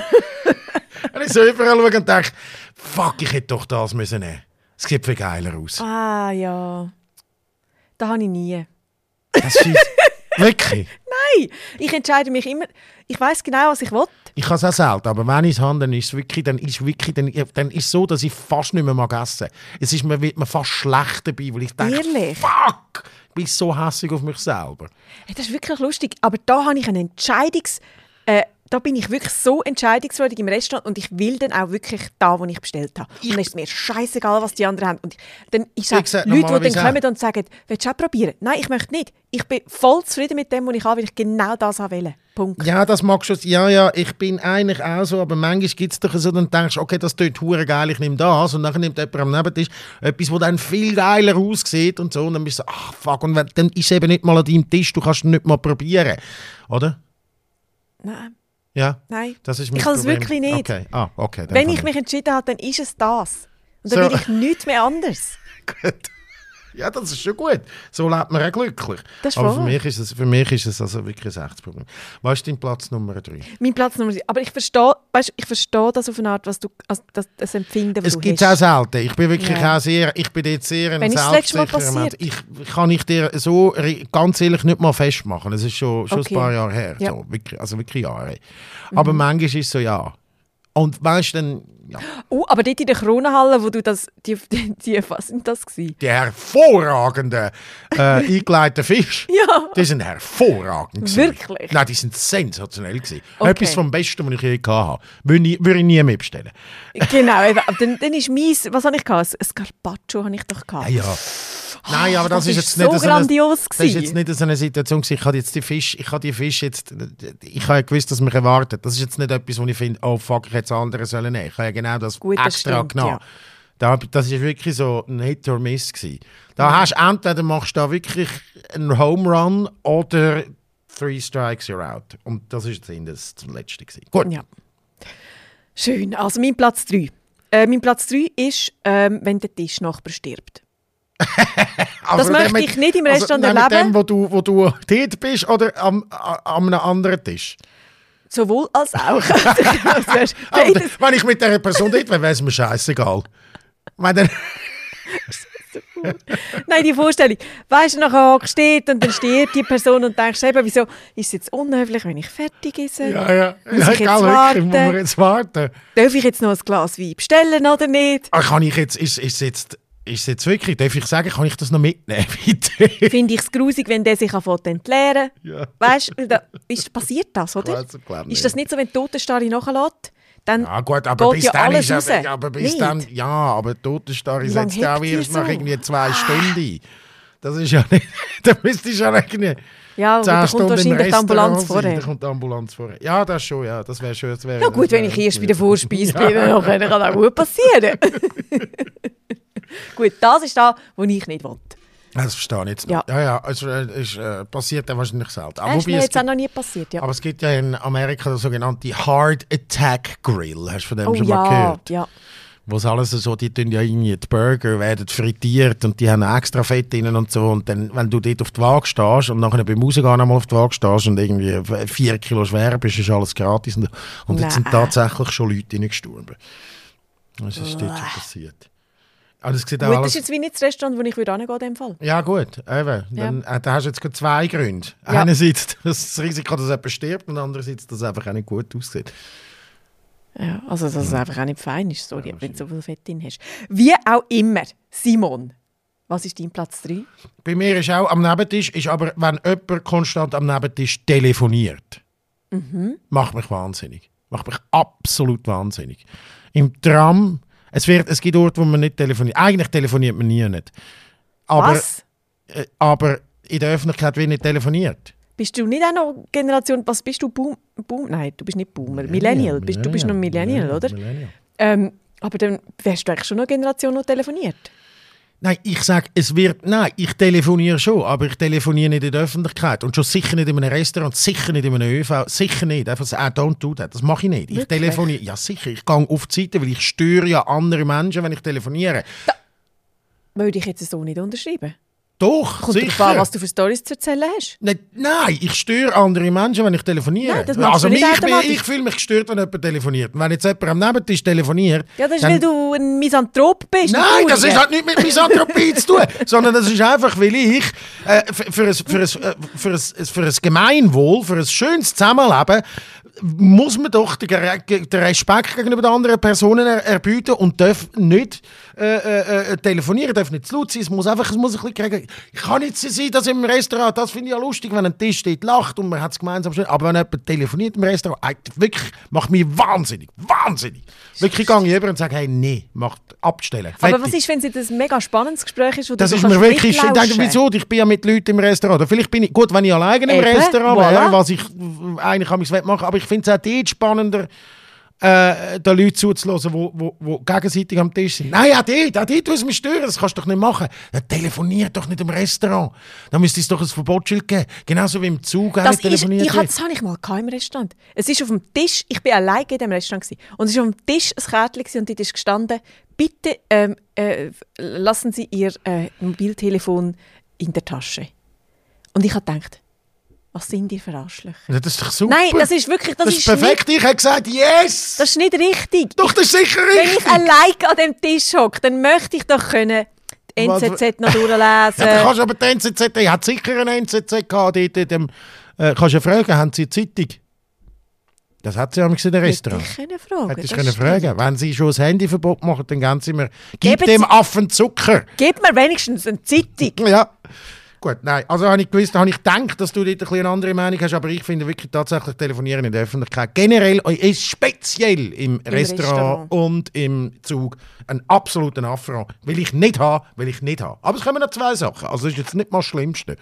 Speaker 3: Und ich so überall schaue und denke, fuck, ich hätte doch das müssen nehmen. Es sieht viel geiler aus.
Speaker 1: Ah, ja. Das habe ich nie.
Speaker 3: Das ist wirklich?
Speaker 1: Nein, ich entscheide mich immer. Ich weiss genau, was ich will.
Speaker 3: Ich kann es auch selten, aber wenn ich es habe, dann ist es wirklich, dann ist wirklich, dann, dann ist so, dass ich fast nicht mehr mag essen. Es ist mir, wird mir fast schlecht dabei, weil ich denke,
Speaker 1: Ehrlich?
Speaker 3: fuck, ich bin so hässig auf mich selber.
Speaker 1: Ja, das ist wirklich lustig, aber da habe ich eine Entscheidungs... Äh, Da bin ich wirklich so entscheidungsfreudig im Restaurant und ich will dann auch wirklich da, wo ich bestellt habe. Und dann ist es mir scheißegal, was die anderen haben. Und ich, dann ich sage, sag, Leute, die dann kommen und sagen, willst du auch probieren? Nein, ich möchte nicht. Ich bin voll zufrieden mit dem, was ich habe, weil ich genau das will. Punkt.
Speaker 3: Ja, das magst du. Ja, ja, ich bin eigentlich auch so, aber manchmal gibt es doch so, dann denkst du, okay, das tut hure geil, ich nehme das. Und dann nimmt jemand am Nebentisch etwas, das dann viel geiler aussieht und so. Und dann bist du so, ach fuck, und wenn, dann ist es eben nicht mal an deinem Tisch, du kannst es nicht mal probieren. Oder?
Speaker 1: Nein.
Speaker 3: Ja?
Speaker 1: Nein,
Speaker 3: das ist mein
Speaker 1: ich kann es
Speaker 3: Problem.
Speaker 1: wirklich nicht.
Speaker 3: Okay. Ah, okay,
Speaker 1: wenn ich mich entschieden habe, dann ist es das. Und dann so. Will ich nichts mehr anders.
Speaker 3: Gut. Ja, das ist schon gut. So lebt man auch glücklich.
Speaker 1: Das ist
Speaker 3: aber für
Speaker 1: wahr.
Speaker 3: mich ist es, für mich ist es also wirklich ein echtes Problem. Was ist dein Platz Nummer drei?
Speaker 1: Mein Platz Nummer drei. Aber ich verstehe, weißt, ich verstehe das auf eine Art, was du, also das, das Empfinden, das
Speaker 3: Es
Speaker 1: du
Speaker 3: gibt es
Speaker 1: hast.
Speaker 3: auch selten. Ich bin wirklich
Speaker 1: Ja.
Speaker 3: auch sehr, ich bin jetzt sehr ein
Speaker 1: Wenn ist das letzte Mal
Speaker 3: selbstsicherer Mensch.
Speaker 1: passiert?
Speaker 3: Ich kann ich dir so re- ganz ehrlich nicht mal festmachen. Es ist schon, schon
Speaker 1: Okay.
Speaker 3: ein paar Jahre her.
Speaker 1: Ja.
Speaker 3: So, wirklich, also wirklich Jahre. Aber manchmal ist es so, ja. Und weißt du dann, ja,
Speaker 1: Oh, aber dort in der Kronenhalle, wo du das, die, die, die was sind das gewesen?
Speaker 3: die hervorragenden äh, eingeleiteten Fische,
Speaker 1: Ja.
Speaker 3: die sind hervorragend gewesen.
Speaker 1: Wirklich?
Speaker 3: Nein, die sind sensationell gewesen.
Speaker 1: Okay.
Speaker 3: Etwas vom Besten, was ich je hatte. Würde ich, würde ich nie mehr bestellen.
Speaker 1: Genau, eben. Aber dann, dann ist meins, was habe ich gehabt? Ein Carpaccio habe ich doch gehabt.
Speaker 3: Ja, ja. Nein, aber das,
Speaker 1: das
Speaker 3: ist
Speaker 1: ist
Speaker 3: jetzt
Speaker 1: so
Speaker 3: nicht so eine,
Speaker 1: grandios
Speaker 3: das ist
Speaker 1: gewesen.
Speaker 3: jetzt nicht so eine Situation gewesen. Ich habe jetzt die Fisch, ich habe die Fisch jetzt, ich habe ja gewusst, dass mich erwartet. Das ist jetzt nicht etwas, wo ich finde, oh fuck, ich hätte es andere sollen nehmen. Ich habe ja genau das
Speaker 1: Gut, das
Speaker 3: extra
Speaker 1: stimmt,
Speaker 3: genommen.
Speaker 1: ja.
Speaker 3: Da, das ist wirklich so ein Hit or Miss gewesen. Da hast du entweder machst du da wirklich einen Home Run oder Three Strikes you're out. Und das ist jetzt das zum letzten gewesen. Gut.
Speaker 1: Ja. Schön. Also mein Platz drei. Äh, mein Platz drei ist, ähm, wenn der Tischnachbar stirbt.
Speaker 3: Aber
Speaker 1: Das möchte
Speaker 3: mit-
Speaker 1: ich nicht im
Speaker 3: also,
Speaker 1: Restaurant
Speaker 3: nein, mit
Speaker 1: erleben.
Speaker 3: dem, wo du, wo du dort bist oder am, am einem anderen Tisch?
Speaker 1: Sowohl als auch. Das wär's-
Speaker 3: Aber
Speaker 1: beides.
Speaker 3: wenn ich mit dieser Person dort wäre, wäre es mir scheißegal. Wenn dann,
Speaker 1: Nein, die Vorstellung. Weißt du, nachher steht und dann stirbt die Person und denkst eben, wieso ist es jetzt unhöflich, wenn ich fertig esse?
Speaker 3: ja, ja.
Speaker 1: Muss
Speaker 3: ja
Speaker 1: ich jetzt
Speaker 3: egal, wirklich,
Speaker 1: warten?
Speaker 3: muss man jetzt warten.
Speaker 1: Darf ich jetzt noch ein Glas Wein bestellen oder nicht?
Speaker 3: Ah, kann ich jetzt, ist, ist jetzt, ist jetzt wirklich, darf ich sagen, kann ich das noch mitnehmen, bitte?
Speaker 1: Finde ich es grusig, wenn der sich anfängt zu entleeren.
Speaker 3: Ja.
Speaker 1: Weißt du, da- ist, passiert das, oder?
Speaker 3: Also, glaub
Speaker 1: Ist das nicht so, wenn die Totenstarre nachlässt? Dann
Speaker 3: Ja gut, aber
Speaker 1: geht
Speaker 3: bis
Speaker 1: ja
Speaker 3: dann
Speaker 1: alles
Speaker 3: ist
Speaker 1: raus.
Speaker 3: aber, aber bis
Speaker 1: Nicht?
Speaker 3: dann, ja, aber Totenstarre
Speaker 1: Wie lange
Speaker 3: setzt ja auch
Speaker 1: hebt die
Speaker 3: erst nach
Speaker 1: so?
Speaker 3: irgendwie zwei Stunden ein. Das ist ja nicht, da müsstest du ja irgendwie
Speaker 1: Ja, und
Speaker 3: zehn
Speaker 1: da kommt
Speaker 3: Stunden im
Speaker 1: wahrscheinlich die Ambulanz
Speaker 3: Restaurant sein.
Speaker 1: vorher.
Speaker 3: Da kommt die Ambulanz vorher. Ja, das schon, ja, das wäre schön. Das wär,
Speaker 1: Ja gut,
Speaker 3: das
Speaker 1: wenn
Speaker 3: wär-
Speaker 1: ich erst bei der Vorspeise bin, dann kann das auch gut passieren. Gut, das ist das, was ich nicht will.
Speaker 3: Das verstehe ich jetzt
Speaker 1: Ja.
Speaker 3: nicht. Ja, ja, also, äh, ist, äh, passiert ja wahrscheinlich selten.
Speaker 1: Das ist mir
Speaker 3: es
Speaker 1: jetzt auch
Speaker 3: gibt,
Speaker 1: noch nie passiert, ja.
Speaker 3: aber es gibt ja in Amerika den sogenannten Heart Attack Grill. Hast du von dem
Speaker 1: Oh
Speaker 3: schon mal
Speaker 1: ja,
Speaker 3: gehört?
Speaker 1: ja.
Speaker 3: Wo es alles so, die tun ja irgendwie, die Burger werden frittiert und die haben extra Fett drin und so. Und dann, wenn du dort auf die Waage stehst und nachher beim Rausgehen einmal auf die Waage stehst und irgendwie vier Kilo schwer bist, ist alles gratis. Und, und jetzt sind
Speaker 1: Nein.
Speaker 3: tatsächlich schon Leute gestorben. Das ist dort schon passiert. Aber das sieht auch
Speaker 1: Gut, das
Speaker 3: alles...
Speaker 1: ist jetzt wie nicht das Restaurant, wo ich würde hingehen in dem Fall.
Speaker 3: Ja gut, eben. Dann, äh, da hast du jetzt gerade zwei Gründe.
Speaker 1: Ja.
Speaker 3: Einerseits das Risiko, dass jemand stirbt und andererseits, dass es einfach auch nicht gut aussieht.
Speaker 1: Ja, also dass es einfach auch nicht fein ist, sorry, wenn du so viel Fett drin hast. Wie auch immer, Simon, was ist dein Platz drei?
Speaker 3: Bei mir ist auch am Nebentisch, ist aber, wenn jemand konstant am Nebentisch telefoniert, macht mich wahnsinnig. Macht mich absolut wahnsinnig. Im Tram, es, wird, es gibt Orte, wo man nicht telefoniert. Eigentlich telefoniert man nie nicht. Aber,
Speaker 1: Was?
Speaker 3: äh, aber in der Öffentlichkeit wird nicht telefoniert.
Speaker 1: Bist du nicht auch noch Generation, was bist du, Boom, Boom? Nein, du bist nicht Boomer, Millennial, bist, du bist noch Millennial, oder?
Speaker 3: Millennial.
Speaker 1: Ähm, aber dann wärst du eigentlich schon noch Generation, die telefoniert.
Speaker 3: Nein, ich sage, es wird, nein, ich telefoniere schon, aber ich telefoniere nicht in der Öffentlichkeit und schon sicher nicht in einem Restaurant, sicher nicht in einem ÖV, sicher nicht. Einfach so, ah, don't do that, das mache ich nicht. Ich
Speaker 1: Wirklich?
Speaker 3: telefoniere, ja sicher, ich gehe auf die Seite, weil ich störe ja andere Menschen, wenn ich telefoniere.
Speaker 1: Würde ich jetzt so nicht unterschreiben.
Speaker 3: Doch,
Speaker 1: Kommt darauf
Speaker 3: sicher.
Speaker 1: an, was du für Storys zu erzählen hast.
Speaker 3: Nein, nein, ich störe andere Menschen, wenn ich telefoniere.
Speaker 1: Nein, das machst
Speaker 3: also
Speaker 1: du nicht
Speaker 3: mich, bin-
Speaker 1: automatisch.
Speaker 3: ich fühle mich gestört, wenn jemand telefoniert. Und wenn jetzt jemand am Nebentisch telefoniert...
Speaker 1: Ja, das ist,
Speaker 3: dann-
Speaker 1: weil du ein Misanthrop bist.
Speaker 3: Nein,
Speaker 1: ein
Speaker 3: das
Speaker 1: Trauriger.
Speaker 3: ist halt nicht mit Misanthropie zu tun, sondern das ist einfach, weil ich äh, für, für, ein, für, ein, äh, für, ein, für ein Gemeinwohl, für ein schönes Zusammenleben, muss man doch den, Gere- den Respekt gegenüber den anderen Personen er, erbieten und darf nicht äh, äh, äh, telefonieren, darf nicht zu laut sein, es muss einfach, es muss ein bisschen kriegen. Ich kann nicht so sein, dass im Restaurant, das finde ich ja lustig, wenn ein Tisch steht, lacht und man hat es gemeinsam schön, aber wenn jemand telefoniert im Restaurant, ey, wirklich, macht mich wahnsinnig, wahnsinnig. Wirklich gehe ich über und sage, hey, nee, macht abstellen.
Speaker 1: Aber
Speaker 3: Fertig.
Speaker 1: was ist, wenn es ein mega spannendes Gespräch ist, wo
Speaker 3: Das
Speaker 1: du
Speaker 3: ist
Speaker 1: so
Speaker 3: mir
Speaker 1: kannst
Speaker 3: wirklich, ich denke,
Speaker 1: mitlauschen?
Speaker 3: wieso? Ich bin ja mit Leuten im Restaurant. Oder vielleicht bin ich, gut, wenn ich alleine im
Speaker 1: Eben,
Speaker 3: Restaurant
Speaker 1: voilà.
Speaker 3: wäre, was ich äh, eigentlich am liebsten machen, aber ich finde es auch dort spannender, äh, den Leuten zuzuhören, die wo, wo, wo gegenseitig am Tisch sind. Nein, auch dort, auch dort muss mich stören, das kannst du doch nicht machen. Ja, telefoniert doch nicht im Restaurant. Da müsste es doch ein Verbotsschild geben. Genauso wie im Zug auch
Speaker 1: Das,
Speaker 3: nicht
Speaker 1: ist,
Speaker 3: telefoniert
Speaker 1: ich,
Speaker 3: wird.
Speaker 1: das habe ich mal gehabt im Restaurant. Es ist auf dem Tisch, ich bin alleine in diesem Restaurant gewesen, und es ist auf dem Tisch ein Kärtchen gewesen, und dort ist gestanden, bitte ähm, äh, lassen Sie Ihr äh, Mobiltelefon in der Tasche. Und ich habe gedacht, was sind die für Arschlöcher?
Speaker 3: Ja, das ist doch super.
Speaker 1: Nein, das ist wirklich, das,
Speaker 3: das ist perfekt.
Speaker 1: Nicht,
Speaker 3: ich habe gesagt, yes!
Speaker 1: das ist nicht richtig.
Speaker 3: Doch, das ist sicher
Speaker 1: Wenn
Speaker 3: richtig.
Speaker 1: ich allein an dem Tisch hocke, dann möchte ich doch können die N Z Z noch durchlesen.
Speaker 3: Ja, dann kannst du aber die N Z Z, die hat sicher eine N Z Z gehabt. Dort in dem, äh, kannst du ja fragen, haben sie eine Zeitung? Das hat sie ja in den Restaurant.
Speaker 1: Hätte ich können fragen.
Speaker 3: Hätte ich
Speaker 1: das
Speaker 3: können
Speaker 1: stimmt.
Speaker 3: fragen. Wenn sie schon das Handyverbot machen, dann geben sie mir, gib
Speaker 1: Geben
Speaker 3: dem
Speaker 1: Sie-
Speaker 3: Affen Zucker.
Speaker 1: Gib mir wenigstens eine Zeitung.
Speaker 3: Ja. Gut, nein. Also habe ich gewusst, habe ich gedacht, dass du dort ein bisschen eine andere Meinung hast, aber ich finde wirklich tatsächlich Telefonieren in der Öffentlichkeit generell, ist speziell im, Restaurant,
Speaker 1: Restaurant.
Speaker 3: und im Zug ein absoluter Affront. Will ich nicht haben, will ich nicht haben. Aber es kommen noch zwei Sachen. Also das ist jetzt nicht mal das Schlimmste.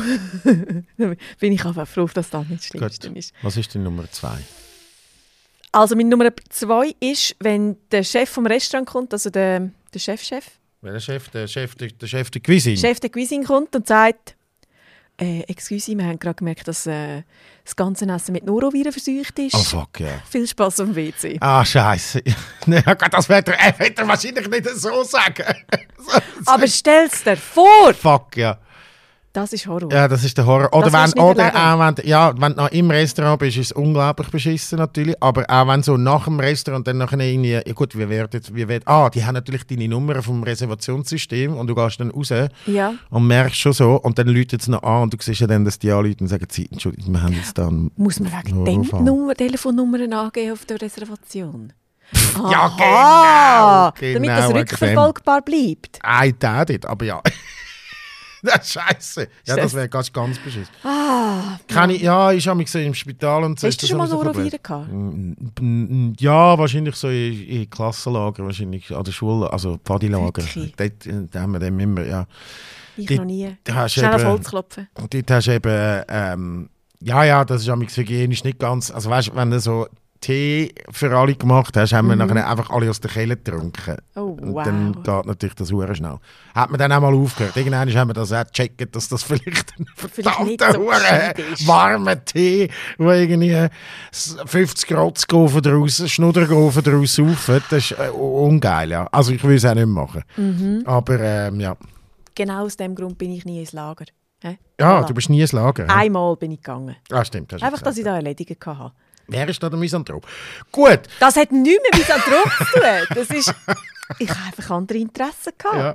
Speaker 1: Bin ich einfach froh, dass das nicht das Schlimmste
Speaker 3: Gut.
Speaker 1: ist.
Speaker 3: Was ist die Nummer zwei?
Speaker 1: Also meine Nummer zwei ist, wenn der Chef vom Restaurant kommt, also der, der Chefchef,
Speaker 3: Welcher Chef? Der Chef der, der Chef der Cuisine?
Speaker 1: Chef der Cuisine kommt und sagt, äh, excuse, wir haben gerade gemerkt, dass äh, das ganze Essen mit Noroviren verseucht ist.
Speaker 3: Oh fuck, ja.
Speaker 1: Viel Spaß am W C.
Speaker 3: Ah, scheiße. Ja, Gott, das wird er, er wird er wahrscheinlich nicht so sagen.
Speaker 1: Aber stell's dir vor,
Speaker 3: Fuck, ja.
Speaker 1: das ist Horror.
Speaker 3: Ja, das ist der Horror. Oder,
Speaker 1: Das
Speaker 3: wenn,
Speaker 1: willst du nicht
Speaker 3: oder
Speaker 1: erleben.
Speaker 3: auch wenn, ja, wenn du noch im Restaurant bist, ist es unglaublich beschissen natürlich. Aber auch wenn so nach dem Restaurant dann nachher irgendwie, ja gut, wie wird jetzt, wie wird, ah, die haben natürlich deine Nummer vom Reservationssystem und du gehst dann raus
Speaker 1: Ja.
Speaker 3: und merkst schon so und dann läutet es noch an und du siehst ja dann, dass die anrufen und sagen, Sie, Entschuldigung, wir haben jetzt da einen
Speaker 1: Muss man wegen dem
Speaker 3: Notfall.
Speaker 1: Nummer, Telefonnummern angeben auf der Reservation?
Speaker 3: Ja,
Speaker 1: Aha,
Speaker 3: genau,
Speaker 1: damit
Speaker 3: genau,
Speaker 1: das
Speaker 3: wegen
Speaker 1: rückverfolgbar bleibt.
Speaker 3: I doubt it, aber ja. Das ist scheiße. Ja, das
Speaker 1: das-
Speaker 3: wäre ganz, ganz beschissen.
Speaker 1: Ah,
Speaker 3: Kann ich, ja, ich habe mich gesehen im Spital und so.
Speaker 1: hast
Speaker 3: ist
Speaker 1: du
Speaker 3: das
Speaker 1: schon mal
Speaker 3: immer so ein
Speaker 1: Noroviren
Speaker 3: Problem.
Speaker 1: gehabt?
Speaker 3: Mm, mm, Ja, wahrscheinlich so in, in Klassenlager, wahrscheinlich an der Schule, also Pfadilager.
Speaker 1: Wirklich?
Speaker 3: Dort, äh, da haben wir dem immer, ja.
Speaker 1: Ich
Speaker 3: Die-
Speaker 1: noch nie.
Speaker 3: Da hast du
Speaker 1: Schnell auf
Speaker 3: eben-
Speaker 1: Holz klopfen.
Speaker 3: Und dort hast du eben, ähm, ja, ja, das ist am hygienisch nicht ganz, also weißt du, wenn du so Tee für alle gemacht hast, haben wir nachher einfach alle aus der Kehle getrunken.
Speaker 1: Oh,
Speaker 3: Und
Speaker 1: wow.
Speaker 3: dann geht natürlich das hure schnell. Hat man dann auch mal aufgehört. Irgendwann haben wir das auch gecheckt, dass das vielleicht ein
Speaker 1: Vielleicht nicht
Speaker 3: verdammter
Speaker 1: so
Speaker 3: hure
Speaker 1: gescheit ist.
Speaker 3: warmer Tee, wo irgendwie fünfzig Grad draus, Schnuddergofen draus saufen, das ist äh, ungeil, ja. Also ich will es auch nicht machen.
Speaker 1: Mhm.
Speaker 3: Aber ähm, ja.
Speaker 1: Genau aus dem Grund bin ich nie ins Lager. Hä?
Speaker 3: Ja,
Speaker 1: Voilà.
Speaker 3: du bist nie ins Lager. hä?
Speaker 1: Einmal bin ich gegangen.
Speaker 3: Ah, stimmt. hast du
Speaker 1: Einfach,
Speaker 3: gesagt,
Speaker 1: dass ich da erledigt hatte.
Speaker 3: Wer ist da der Misanthrop? Gut.
Speaker 1: Das hat nichts mehr mit Misanthrop zu tun. Das ist, ich habe einfach andere Interessen gehabt.
Speaker 3: Ja.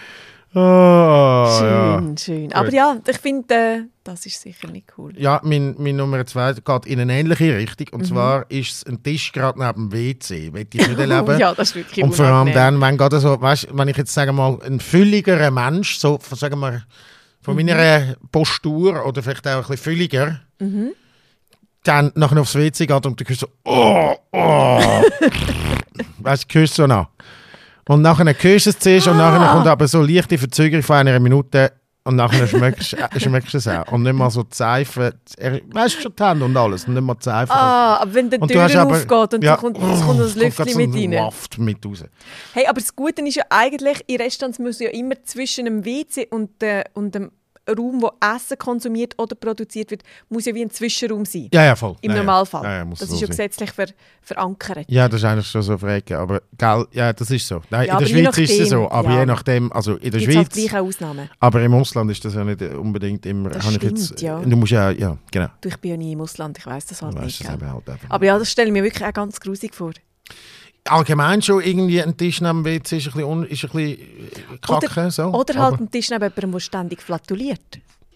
Speaker 3: Oh,
Speaker 1: Schön,
Speaker 3: ja.
Speaker 1: schön. Aber ja, ich finde, äh, das ist sicher nicht cool.
Speaker 3: Ja, mein, mein Nummer zwei geht in eine ähnliche Richtung.
Speaker 1: Mhm.
Speaker 3: Und zwar ist es ein Tisch gerade neben dem W C. Will ich nicht erleben.
Speaker 1: Ja, das ist wirklich
Speaker 3: Und vor allem
Speaker 1: unangenehm.
Speaker 3: dann, wenn gerade so, weißt, wenn ich jetzt sage mal, ein fülligerer Mensch, so von- sagen wir, von
Speaker 1: Mhm.
Speaker 3: meiner Postur oder vielleicht auch ein bisschen fülliger,
Speaker 1: Mhm.
Speaker 3: dann nachher aufs W C geht und du hörst so, oh, oh. Weißt du, hörst so nach. Und nachher hörst du es zuerst und nachher
Speaker 1: Ah.
Speaker 3: kommt aber so leichte Verzögerung von einer Minute und nachher schmeckst äh, schmeckst du es auch. Und nicht mal so die Seife, er- weißt du schon die Hände und alles, und nicht mal die Seife.
Speaker 1: Ah, aber wenn die
Speaker 3: Und
Speaker 1: Tür
Speaker 3: hast aber-
Speaker 1: aufgeht und
Speaker 3: ja,
Speaker 1: so kommt, es kommt das
Speaker 3: kommt
Speaker 1: Lüftchen
Speaker 3: grad so
Speaker 1: mit
Speaker 3: ein
Speaker 1: rein.
Speaker 3: Waft mit raus.
Speaker 1: Hey, aber das Gute ist ja eigentlich, in Restaurants muss ja immer zwischen dem W C und, äh, und dem Raum, wo Essen konsumiert oder produziert wird, muss ja wie ein Zwischenraum sein.
Speaker 3: Ja, ja, voll.
Speaker 1: Im
Speaker 3: ja,
Speaker 1: Normalfall.
Speaker 3: Ja, ja, muss
Speaker 1: das
Speaker 3: so
Speaker 1: ist ja
Speaker 3: sein.
Speaker 1: gesetzlich ver verankert.
Speaker 3: Ja, das ist eigentlich schon so frage, aber gell, ja, das ist so. Nein,
Speaker 1: Ja,
Speaker 3: in
Speaker 1: aber
Speaker 3: der
Speaker 1: je
Speaker 3: Schweiz ist es
Speaker 1: nachdem,
Speaker 3: so, aber
Speaker 1: ja.
Speaker 3: je nachdem, also in der
Speaker 1: Gibt es halt
Speaker 3: Schweiz,
Speaker 1: gleich auch Ausnahmen.
Speaker 3: aber im Ausland ist das ja nicht unbedingt immer.
Speaker 1: Das
Speaker 3: habe ich
Speaker 1: stimmt,
Speaker 3: jetzt,
Speaker 1: ja.
Speaker 3: Du musst ja, ja, genau.
Speaker 1: Du, ich bin ja nie im Ausland, ich weiss das halt
Speaker 3: Du weißt
Speaker 1: nicht.
Speaker 3: das
Speaker 1: Gell?
Speaker 3: eben halt einfach.
Speaker 1: Aber ja, das stelle ich mir wirklich auch ganz grusig vor.
Speaker 3: Allgemein schon irgendwie ein Tisch neben dem W C ist ein bisschen, un, ist ein bisschen äh, kacke.
Speaker 1: Oder,
Speaker 3: so.
Speaker 1: oder halt
Speaker 3: aber,
Speaker 1: ein Tisch neben jemandem, der ständig flatuliert.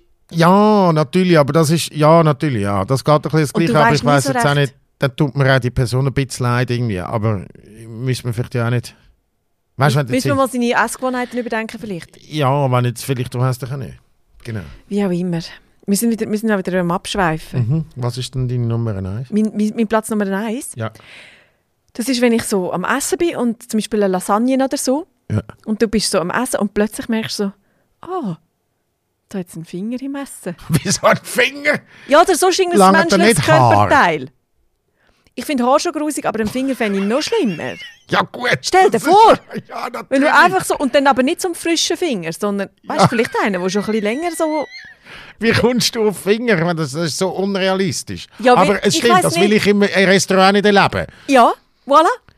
Speaker 3: ja, natürlich, aber das ist, ja, natürlich, ja. Das geht ein bisschen das
Speaker 1: Und du
Speaker 3: Gleiche, aber
Speaker 1: weisst
Speaker 3: ich
Speaker 1: nie
Speaker 3: weiss
Speaker 1: so
Speaker 3: jetzt auch
Speaker 1: recht.
Speaker 3: nicht, dann tut mir auch die Person ein bisschen leid irgendwie, aber müssen wir vielleicht ja auch nicht. Weißt du, wenn du
Speaker 1: Müssen wir
Speaker 3: jetzt-
Speaker 1: mal seine Essgewohnheiten überdenken vielleicht?
Speaker 3: ja, wenn jetzt vielleicht, du weißt doch auch nicht. Genau.
Speaker 1: Wie auch immer. Wir sind, wieder, wir sind auch wieder am Abschweifen.
Speaker 3: Mhm. Was ist denn deine Nummer eins?
Speaker 1: Mein, mein, mein Platz Nummer eins,
Speaker 3: Ja.
Speaker 1: das ist, wenn ich so am Essen bin und zum Beispiel eine Lasagne oder so,
Speaker 3: Ja.
Speaker 1: und du bist so am Essen und plötzlich merkst du so, ah, da hat ein Finger im Essen.
Speaker 3: Wieso ein Finger?
Speaker 1: Ja, oder so ist ein
Speaker 3: Langt da
Speaker 1: menschliches
Speaker 3: nicht Haar?
Speaker 1: Körperteil. Ich finde Haar schon grusig, aber den Finger fände ich noch schlimmer.
Speaker 3: Ja gut.
Speaker 1: Stell dir
Speaker 3: Das ist-
Speaker 1: vor!
Speaker 3: Ja, natürlich.
Speaker 1: Wenn du einfach so, und dann aber nicht so einen frischen Finger, sondern, weißt du, vielleicht einen, der schon ein bisschen länger so...
Speaker 3: Wie kommst du auf Finger? Ich meine, Das das ist so unrealistisch.
Speaker 1: Ja,
Speaker 3: aber
Speaker 1: weil-
Speaker 3: es
Speaker 1: ich
Speaker 3: stimmt,
Speaker 1: weiss
Speaker 3: das will
Speaker 1: nicht.
Speaker 3: ich im Restaurant nicht erleben.
Speaker 1: Ja, voilà.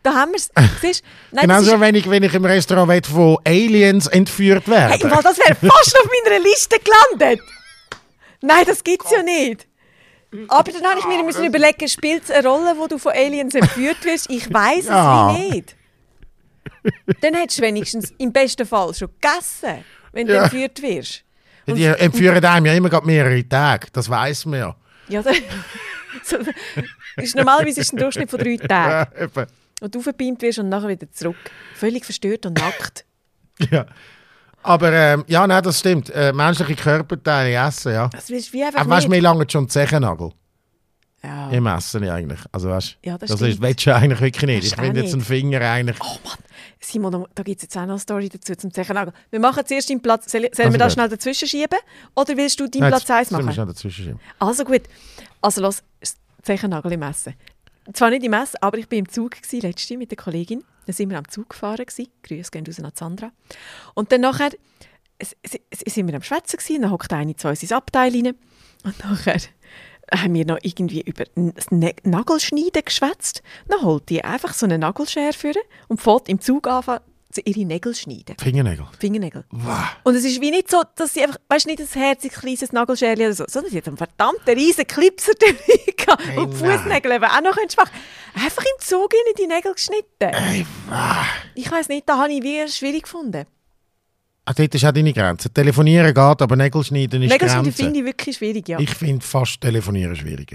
Speaker 1: da haben wir es. Siehst? Nein,
Speaker 3: Genauso,
Speaker 1: das ist-
Speaker 3: wenn ich, wenn ich im Restaurant will, von Aliens entführt
Speaker 1: Hey,
Speaker 3: werde.
Speaker 1: weil das wäre fast auf meiner Liste gelandet. Nein, das gibt es ja nicht. Aber dann habe ich mir müssen überlegen, spielt es eine Rolle, wo du von Aliens entführt wirst? Ich weiß
Speaker 3: Ja.
Speaker 1: es wie nicht. Dann hättest du wenigstens im besten Fall schon gegessen, wenn du
Speaker 3: Ja.
Speaker 1: entführt wirst.
Speaker 3: Die entführen einem ja immer gerade mehrere Tage, das weiss man ja.
Speaker 1: Ja, das, so, ist, normalerweise ist es ein Durchschnitt von drei Tagen.
Speaker 3: Ja, eben.
Speaker 1: Und du verbeamt wirst und nachher wieder zurück. Völlig verstört und nackt.
Speaker 3: Ja. Aber ähm, ja, nein, das stimmt. Äh, menschliche Körperteile essen, ja.
Speaker 1: Das willst du wie einfach
Speaker 3: Aber weißt du,
Speaker 1: nicht.
Speaker 3: mir lange schon die Zechennagel
Speaker 1: Ja.
Speaker 3: im Essen eigentlich. Also weißt
Speaker 1: Ja, das
Speaker 3: das
Speaker 1: stimmt.
Speaker 3: ist, willst du eigentlich wirklich nicht.
Speaker 1: Das
Speaker 3: Ich
Speaker 1: ist auch
Speaker 3: finde jetzt
Speaker 1: nicht.
Speaker 3: einen Finger eigentlich...
Speaker 1: Oh Mann, Simon, da, da gibt es jetzt auch noch eine Story dazu zum Zechennagel. Wir machen zuerst deinen Platz. Soll, sollen
Speaker 3: Also
Speaker 1: wir das
Speaker 3: gut.
Speaker 1: schnell dazwischen schieben? Oder willst du deinen
Speaker 3: Nein,
Speaker 1: Platz eins
Speaker 3: jetzt müssen wir
Speaker 1: machen?
Speaker 3: schnell dazwischen schieben.
Speaker 1: Also gut. Also los, das Zechennagel im Essen. Zwar nicht im Essen, aber ich war im Zug gewesen, letztes Jahr mit der Kollegin. Dann sind wir am Zug gefahren. Gewesen. Grüße gehen raus an Sandra. Und dann nachher es, es, es, sind wir am Schwätzen gewesen. Dann hockt eine zu uns ins Abteil rein. Und nachher haben wir noch irgendwie über das ne- Nagelschneiden geschwätzt. Dann holt die einfach so eine Nagelschere für und fährt im Zug anfangen, ihre Nägel schneiden.
Speaker 3: Fingernägel.
Speaker 1: Fingernägel.
Speaker 3: Wow.
Speaker 1: Und es ist wie nicht so, dass sie einfach, weißt du, nicht ein herziges kleines Nagelschärchen oder so, sondern sie hat einen verdammten riesen Clipser dabei gehabt
Speaker 3: Hey,
Speaker 1: und die
Speaker 3: nein.
Speaker 1: Fußnägel eben auch noch machen. Einfach im Zug in die Nägel geschnitten.
Speaker 3: Hey, wow.
Speaker 1: Ich weiss nicht, da habe ich wie schwierig gefunden.
Speaker 3: Ah, dort ist auch deine Grenze. Telefonieren geht, aber Nägel schneiden ist
Speaker 1: Nägel schneiden
Speaker 3: Grenze.
Speaker 1: finde ich wirklich schwierig, ja.
Speaker 3: Ich finde fast Telefonieren schwieriger.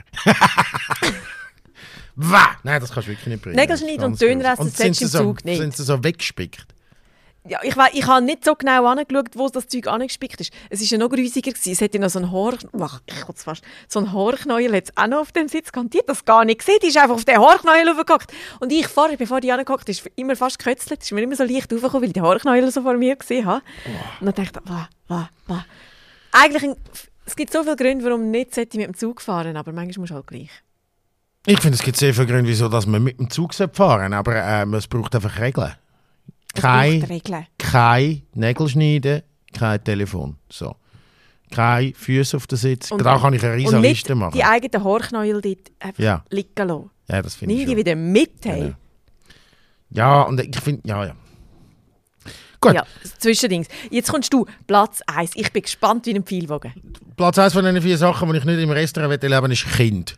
Speaker 3: Wah! Nein, das kannst du wirklich nicht bringen.
Speaker 1: Nägel schneiden und Döner essen, das
Speaker 3: sind
Speaker 1: solltest du
Speaker 3: sie
Speaker 1: im
Speaker 3: so,
Speaker 1: Zug nicht.
Speaker 3: Sind sie so weggespickt?
Speaker 1: Ja, ich, weiss, ich habe nicht so genau angeschaut, wo das Zeug angespickt ist. Es war ja noch grusiger gewesen. Es hätte noch so ein Haar... Ach, ich kotze fast. So ein Haarknäuel hat es auch noch auf dem Sitz gehabt. Die hat das gar nicht gesehen. Die ist einfach auf den Haarknäuel raufgehockt. Und ich vorher, bevor die angehockt ist, immer fast gekötzelt. Ist mir immer so leicht raufgekommen, weil ich den Haarknäuel so vor mir gesehen habe. Und dann dachte ich, wah, wah, wah. Eigentlich, ein, es gibt so viele Gründe, warum nicht sollte ich mit dem Zug fahren, aber manchmal muss halt gleich.
Speaker 3: Ich finde, es gibt sehr viele Gründe, wieso dass man mit dem Zug fahren sollte, aber ähm, es braucht einfach Regeln.
Speaker 1: Es
Speaker 3: Kein,
Speaker 1: braucht Regeln.
Speaker 3: kein Nägel schneiden, kein Telefon. So. Keine Füße auf den Sitz.
Speaker 1: Und-
Speaker 3: Da kann ich eine riesige
Speaker 1: Und nicht
Speaker 3: Liste machen.
Speaker 1: die eigenen Haarknäuel dort einfach
Speaker 3: Ja.
Speaker 1: liegen lassen.
Speaker 3: Ja, das finde ich
Speaker 1: Nimm die
Speaker 3: schon.
Speaker 1: wieder mit, hey.
Speaker 3: Genau. Ja, und ich finde, ja, ja. Gut,
Speaker 1: Ja, das Zwischendings. Jetzt kommst du, Platz eins. Ich bin gespannt wie ein Pfeilwagen.
Speaker 3: Platz eins von den vier Sachen, die ich nicht im Restaurant leben will, ist Kind.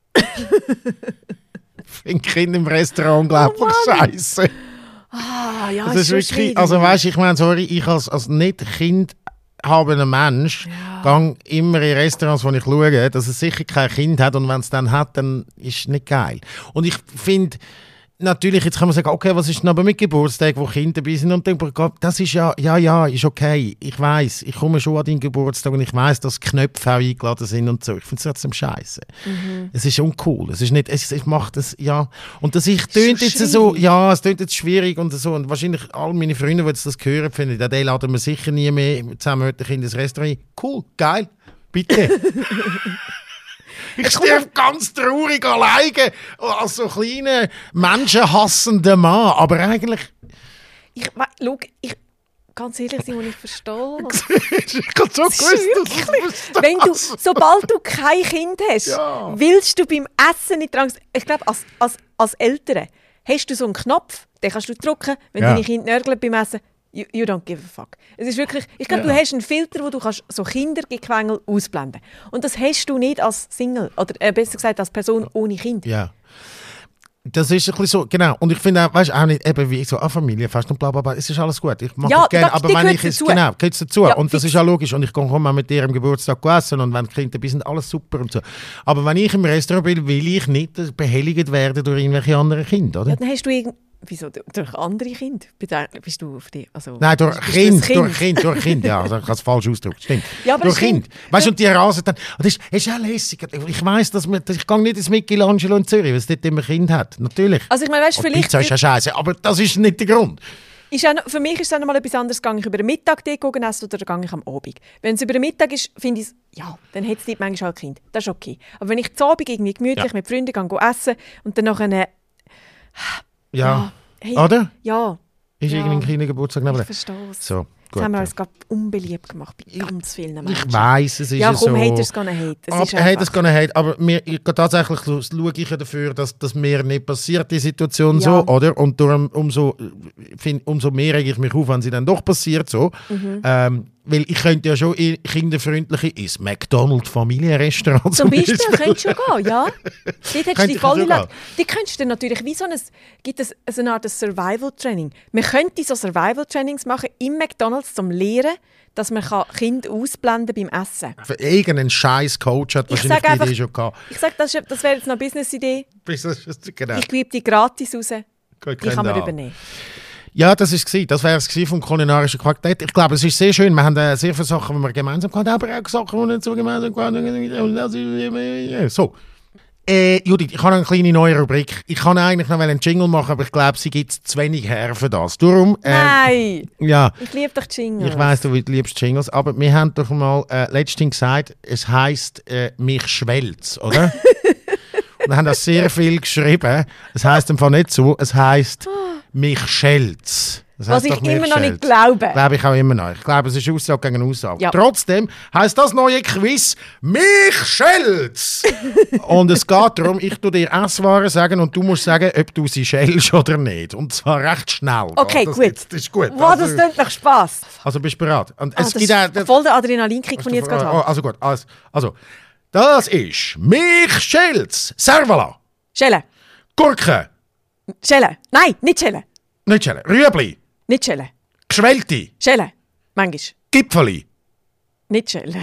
Speaker 3: Ich finde Kind im Restaurant unglaublich scheiße.
Speaker 1: Ah, ja,
Speaker 3: Das ist
Speaker 1: schon
Speaker 3: wirklich,
Speaker 1: schwierig.
Speaker 3: also weißt, ich meine, sorry, ich als, als nicht Kind habender Mensch gehe immer in Restaurants, wo ich schaue, dass es sicher kein Kind hat und wenn es dann hat, dann ist es nicht geil. Und ich finde, natürlich, jetzt kann man sagen, okay, was ist denn aber mit Geburtstag, wo Kinder dabei sind und dann, das ist ja, ja, ja, ist okay. Ich weiss, ich komme schon an deinen Geburtstag und ich weiss, dass Knöpfe auch eingeladen sind und so. Ich finde es trotzdem scheiße.
Speaker 1: Mhm.
Speaker 3: Es ist uncool. Es ist nicht, es, es macht es, ja. Und das ich
Speaker 1: so
Speaker 3: tönt jetzt so,
Speaker 1: schwierig.
Speaker 3: ja, es tönt jetzt schwierig und so. Und wahrscheinlich all meine Freunde, die jetzt das hören, finden, ja, den laden wir sicher nie mehr zusammen mit den Kindern ins Restaurant. Cool, geil, bitte. Ich stehe ganz traurig alleine als so kleiner, menschenhassender Mann. Aber eigentlich,
Speaker 1: Ich, we- schau, ich, ganz ehrlich, Simon, ich verstehe.
Speaker 3: ich habe so
Speaker 1: Das ist
Speaker 3: gewusst, dass du
Speaker 1: wirklich-
Speaker 3: verstehst.
Speaker 1: Wenn du, sobald du kein Kind hast,
Speaker 3: Ja.
Speaker 1: willst du beim Essen nicht dran. Ich glaube, als, als, als Eltern hast du so einen Knopf, den kannst du drücken, wenn
Speaker 3: Ja.
Speaker 1: deine Kinder nörgeln beim Essen. You, you don't give a fuck. Es ist wirklich, ich glaube,
Speaker 3: Ja.
Speaker 1: du hast einen Filter, wo du kannst so Kindergequengel ausblenden kannst. Und das hast du nicht als Single, oder äh, besser gesagt als Person ohne Kind.
Speaker 3: Ja. Das ist ein bisschen so, genau. Und ich finde auch, weißt du, auch nicht eben wie so, ah, Familienfest und bla bla bla, es ist alles gut. Ich mache
Speaker 1: Ja,
Speaker 3: das gerne,
Speaker 1: das-
Speaker 3: aber
Speaker 1: die
Speaker 3: wenn
Speaker 1: gehört
Speaker 3: ich es,
Speaker 1: dazu.
Speaker 3: genau, gehört dazu.
Speaker 1: Ja,
Speaker 3: und das
Speaker 1: fix.
Speaker 3: ist auch logisch. Und ich komme mal mit dir am Geburtstag essen und wenn die Kinder dabei sind, alles super und so. Aber wenn ich im Restaurant bin, will ich nicht behelligt werden durch irgendwelche anderen Kinder, oder?
Speaker 1: Ja, dann hast du irgend... Wieso? Durch andere Kinder? Bist- Bist du auf die... Also,
Speaker 3: Nein, durch
Speaker 1: bist du
Speaker 3: Kind,
Speaker 1: ein
Speaker 3: durch Kind, durch Kind, ja, also ich habe es falsch ausgedrückt, stimmt.
Speaker 1: Ja, aber
Speaker 3: durch
Speaker 1: das stimmt.
Speaker 3: Kind. Weißt du, und die rasen dann, und das ist, das ist auch lässig. Ich weiss, dass man, ich gehe nicht ins Michelangelo in Zürich, weil es dort immer Kind hat, natürlich.
Speaker 1: Also ich meine, weißt du,
Speaker 3: Und
Speaker 1: vielleicht...
Speaker 3: Pizza ist ja scheiße, aber das ist nicht der Grund.
Speaker 1: Ist auch noch, für mich ist es auch noch mal etwas anderes, gehe ich über den Mittag dort essen oder gehe ich am Abend. Wenn es über den Mittag ist, finde ich es, ja, dann hat es dort manchmal halt Kind. Das ist okay. Aber wenn ich zu Abend irgendwie gemütlich
Speaker 3: Ja.
Speaker 1: mit Freunden gehe essen und dann noch eine...
Speaker 3: Ja.
Speaker 1: Hey,
Speaker 3: Oder?
Speaker 1: Ja.
Speaker 3: Ist
Speaker 1: Ja.
Speaker 3: irgendein Kindergeburtstag
Speaker 1: Ich
Speaker 3: neben
Speaker 1: verstehe es.
Speaker 3: So.
Speaker 1: Jetzt haben wir
Speaker 3: ja.
Speaker 1: uns gerade unbeliebt gemacht bei ganz vielen Menschen.
Speaker 3: Ich weiss, es ist
Speaker 1: ja,
Speaker 3: ja
Speaker 1: komm,
Speaker 3: so...
Speaker 1: Haters gonna hate. Es
Speaker 3: Ab,
Speaker 1: ist
Speaker 3: Haters
Speaker 1: einfach-
Speaker 3: gonna hate, aber mir, ich, tatsächlich schaue ich ja dafür, dass das mir nicht passiert, die Situation
Speaker 1: Ja.
Speaker 3: so, oder? Und darum umso, find, umso mehr rege ich mich auf, wenn sie dann doch passiert so.
Speaker 1: Mhm.
Speaker 3: Ähm, weil ich könnte ja schon in kinderfreundliche ins McDonald's Familienrestaurant
Speaker 1: Zum Beispiel, könntest du schon gehen, ja. Dort hättest du
Speaker 3: Könnte
Speaker 1: die
Speaker 3: ich
Speaker 1: volle
Speaker 3: schon
Speaker 1: Lage.
Speaker 3: gehen.
Speaker 1: Die könntest du dann natürlich, wie so ein, gibt es so eine Art Survival-Training. Man könnte so Survival-Trainings machen im McDonald's zum Lehren, dass man kann Kinder ausblenden beim Essen.
Speaker 3: Für irgendeinen scheiß Coach hat
Speaker 1: Ich
Speaker 3: wahrscheinlich
Speaker 1: sag
Speaker 3: die
Speaker 1: einfach-
Speaker 3: Idee schon gehabt.
Speaker 1: Ich sage, das, ist- das wäre jetzt noch eine Business-Idee.
Speaker 3: Bis das- das- Genau.
Speaker 1: Ich gebe die gratis raus.
Speaker 3: Gut,
Speaker 1: Die kann man
Speaker 3: können
Speaker 1: übernehmen.
Speaker 3: Ja, das war es. Das wäre es vom kulinarischen Quartett. Ich glaube, es ist sehr schön. Wir haben äh, sehr viele Sachen, die wir gemeinsam hatten, aber auch Sachen, die nicht so gemeinsam hatten. So. Äh, Judith, ich habe eine kleine neue Rubrik. Ich kann eigentlich noch einen Jingle machen, aber ich glaube, sie gibt zu wenig her für das. Darum, äh,
Speaker 1: Nein!
Speaker 3: ja,
Speaker 1: Ich liebe doch Jingles.
Speaker 3: ich weiss, du liebst Jingles, aber wir haben doch mal äh, letztens gesagt, es heisst äh, «mich schwellt's», oder? Und wir haben das sehr viel geschrieben. Es heisst im Fall nicht so, es heisst «mich schellt's». Das
Speaker 1: Was
Speaker 3: heisst
Speaker 1: ich
Speaker 3: doch, «mich
Speaker 1: immer noch nicht
Speaker 3: schellt's».
Speaker 1: glaube.
Speaker 3: Glaube ich auch immer noch. Ich glaube, es ist Aussage gegen Aussage.
Speaker 1: Ja.
Speaker 3: Trotzdem heisst das neue Quiz «mich schellt's». Und es geht darum, ich tue dir Esswaren sagen und du musst sagen, ob du sie schellst oder nicht. Und zwar recht schnell.
Speaker 1: Okay,
Speaker 3: das
Speaker 1: gut.
Speaker 3: Jetzt, das ist gut.
Speaker 1: Wow, das
Speaker 3: Also-
Speaker 1: klingt nach Spass.
Speaker 3: also bist du bereit? Und
Speaker 1: Ah,
Speaker 3: es
Speaker 1: das
Speaker 3: gibt auch,
Speaker 1: ist voll der Adrenalinkick, den ich jetzt gerade
Speaker 3: oh,
Speaker 1: habe.
Speaker 3: also gut, also, also das ist «mich schellt's», Servala,
Speaker 1: Schellen.
Speaker 3: Gurke,
Speaker 1: Schellen. Nein, nicht schellen.
Speaker 3: nicht schellen, Rüebli,
Speaker 1: Nicht schellen.
Speaker 3: Geschwellte,
Speaker 1: Schellen. Manchmal.
Speaker 3: Gipfeli.
Speaker 1: Nicht schellen.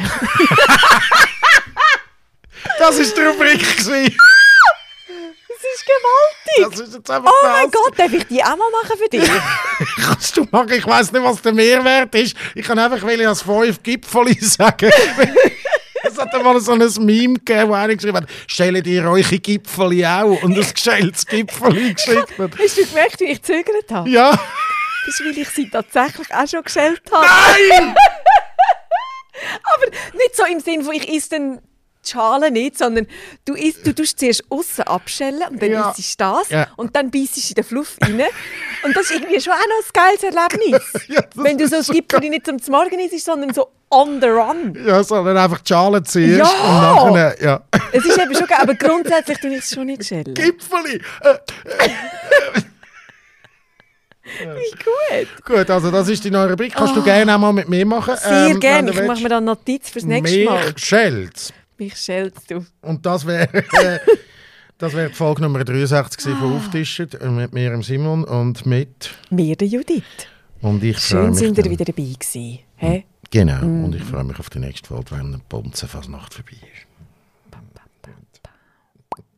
Speaker 3: Das ist die Rubrik gewesen.
Speaker 1: Das ist gewaltig.
Speaker 3: Das ist jetzt einfach
Speaker 1: Oh
Speaker 3: das.
Speaker 1: mein Gott, darf ich die auch mal machen für dich?
Speaker 3: Kannst du machen? Ich weiss nicht, was der Mehrwert ist. Ich kann einfach will ich als fünf Gipfeli sagen. Es hat einmal so ein Meme gegeben, wo einer geschrieben hat, «Stellt ihr eure Gipfeli auch?» und ein geschältes Gipfeli geschickt hat.
Speaker 1: Hast du gemerkt, wie ich gezögert habe?
Speaker 3: Ja.
Speaker 1: Das ist, weil ich sie tatsächlich auch schon geschält habe.
Speaker 3: Nein!
Speaker 1: Aber nicht so im Sinn von, ich esse dann die Schale nicht, sondern du, isst, du tust zuerst aussen abschellen und dann
Speaker 3: Ja.
Speaker 1: isst du das
Speaker 3: Ja.
Speaker 1: und dann beißt du in den Fluff rein. Und das ist irgendwie schon auch noch ein geiles Erlebnis.
Speaker 3: Ja, das
Speaker 1: Wenn du
Speaker 3: ist
Speaker 1: so das
Speaker 3: so
Speaker 1: Gipfel nicht zum Morgen isst, sondern so on the run.
Speaker 3: Ja, sondern einfach die Schale zuerst
Speaker 1: Ja!
Speaker 3: und nachher, ja.
Speaker 1: Es ist eben schon geil, aber grundsätzlich tue ich es schon nicht schellen.
Speaker 3: Gipfeli! Äh,
Speaker 1: Wie gut.
Speaker 3: gut, also das ist die neue Rubrik. Kannst du gerne auch mal mit mir machen?
Speaker 1: Sehr
Speaker 3: ähm,
Speaker 1: gerne.
Speaker 3: wenn du
Speaker 1: Ich mache
Speaker 3: willst.
Speaker 1: mir dann Notiz fürs nächste Mal.
Speaker 3: Mich schellt's.
Speaker 1: Mich schellst du.
Speaker 3: Und das wäre äh, das wär die Folge Nummer dreiundsechzig gewesen von «Auftischen» äh, mit mir, dem Simon, und mit...
Speaker 1: Mir, der Judith.
Speaker 3: Und ich freue
Speaker 1: Schön
Speaker 3: mich
Speaker 1: sind ihr
Speaker 3: dann-
Speaker 1: wieder dabei gewesen. Hä?
Speaker 3: Genau, und ich freue mich auf die nächste Folge, wenn eine Bonzenfasnacht vorbei ist.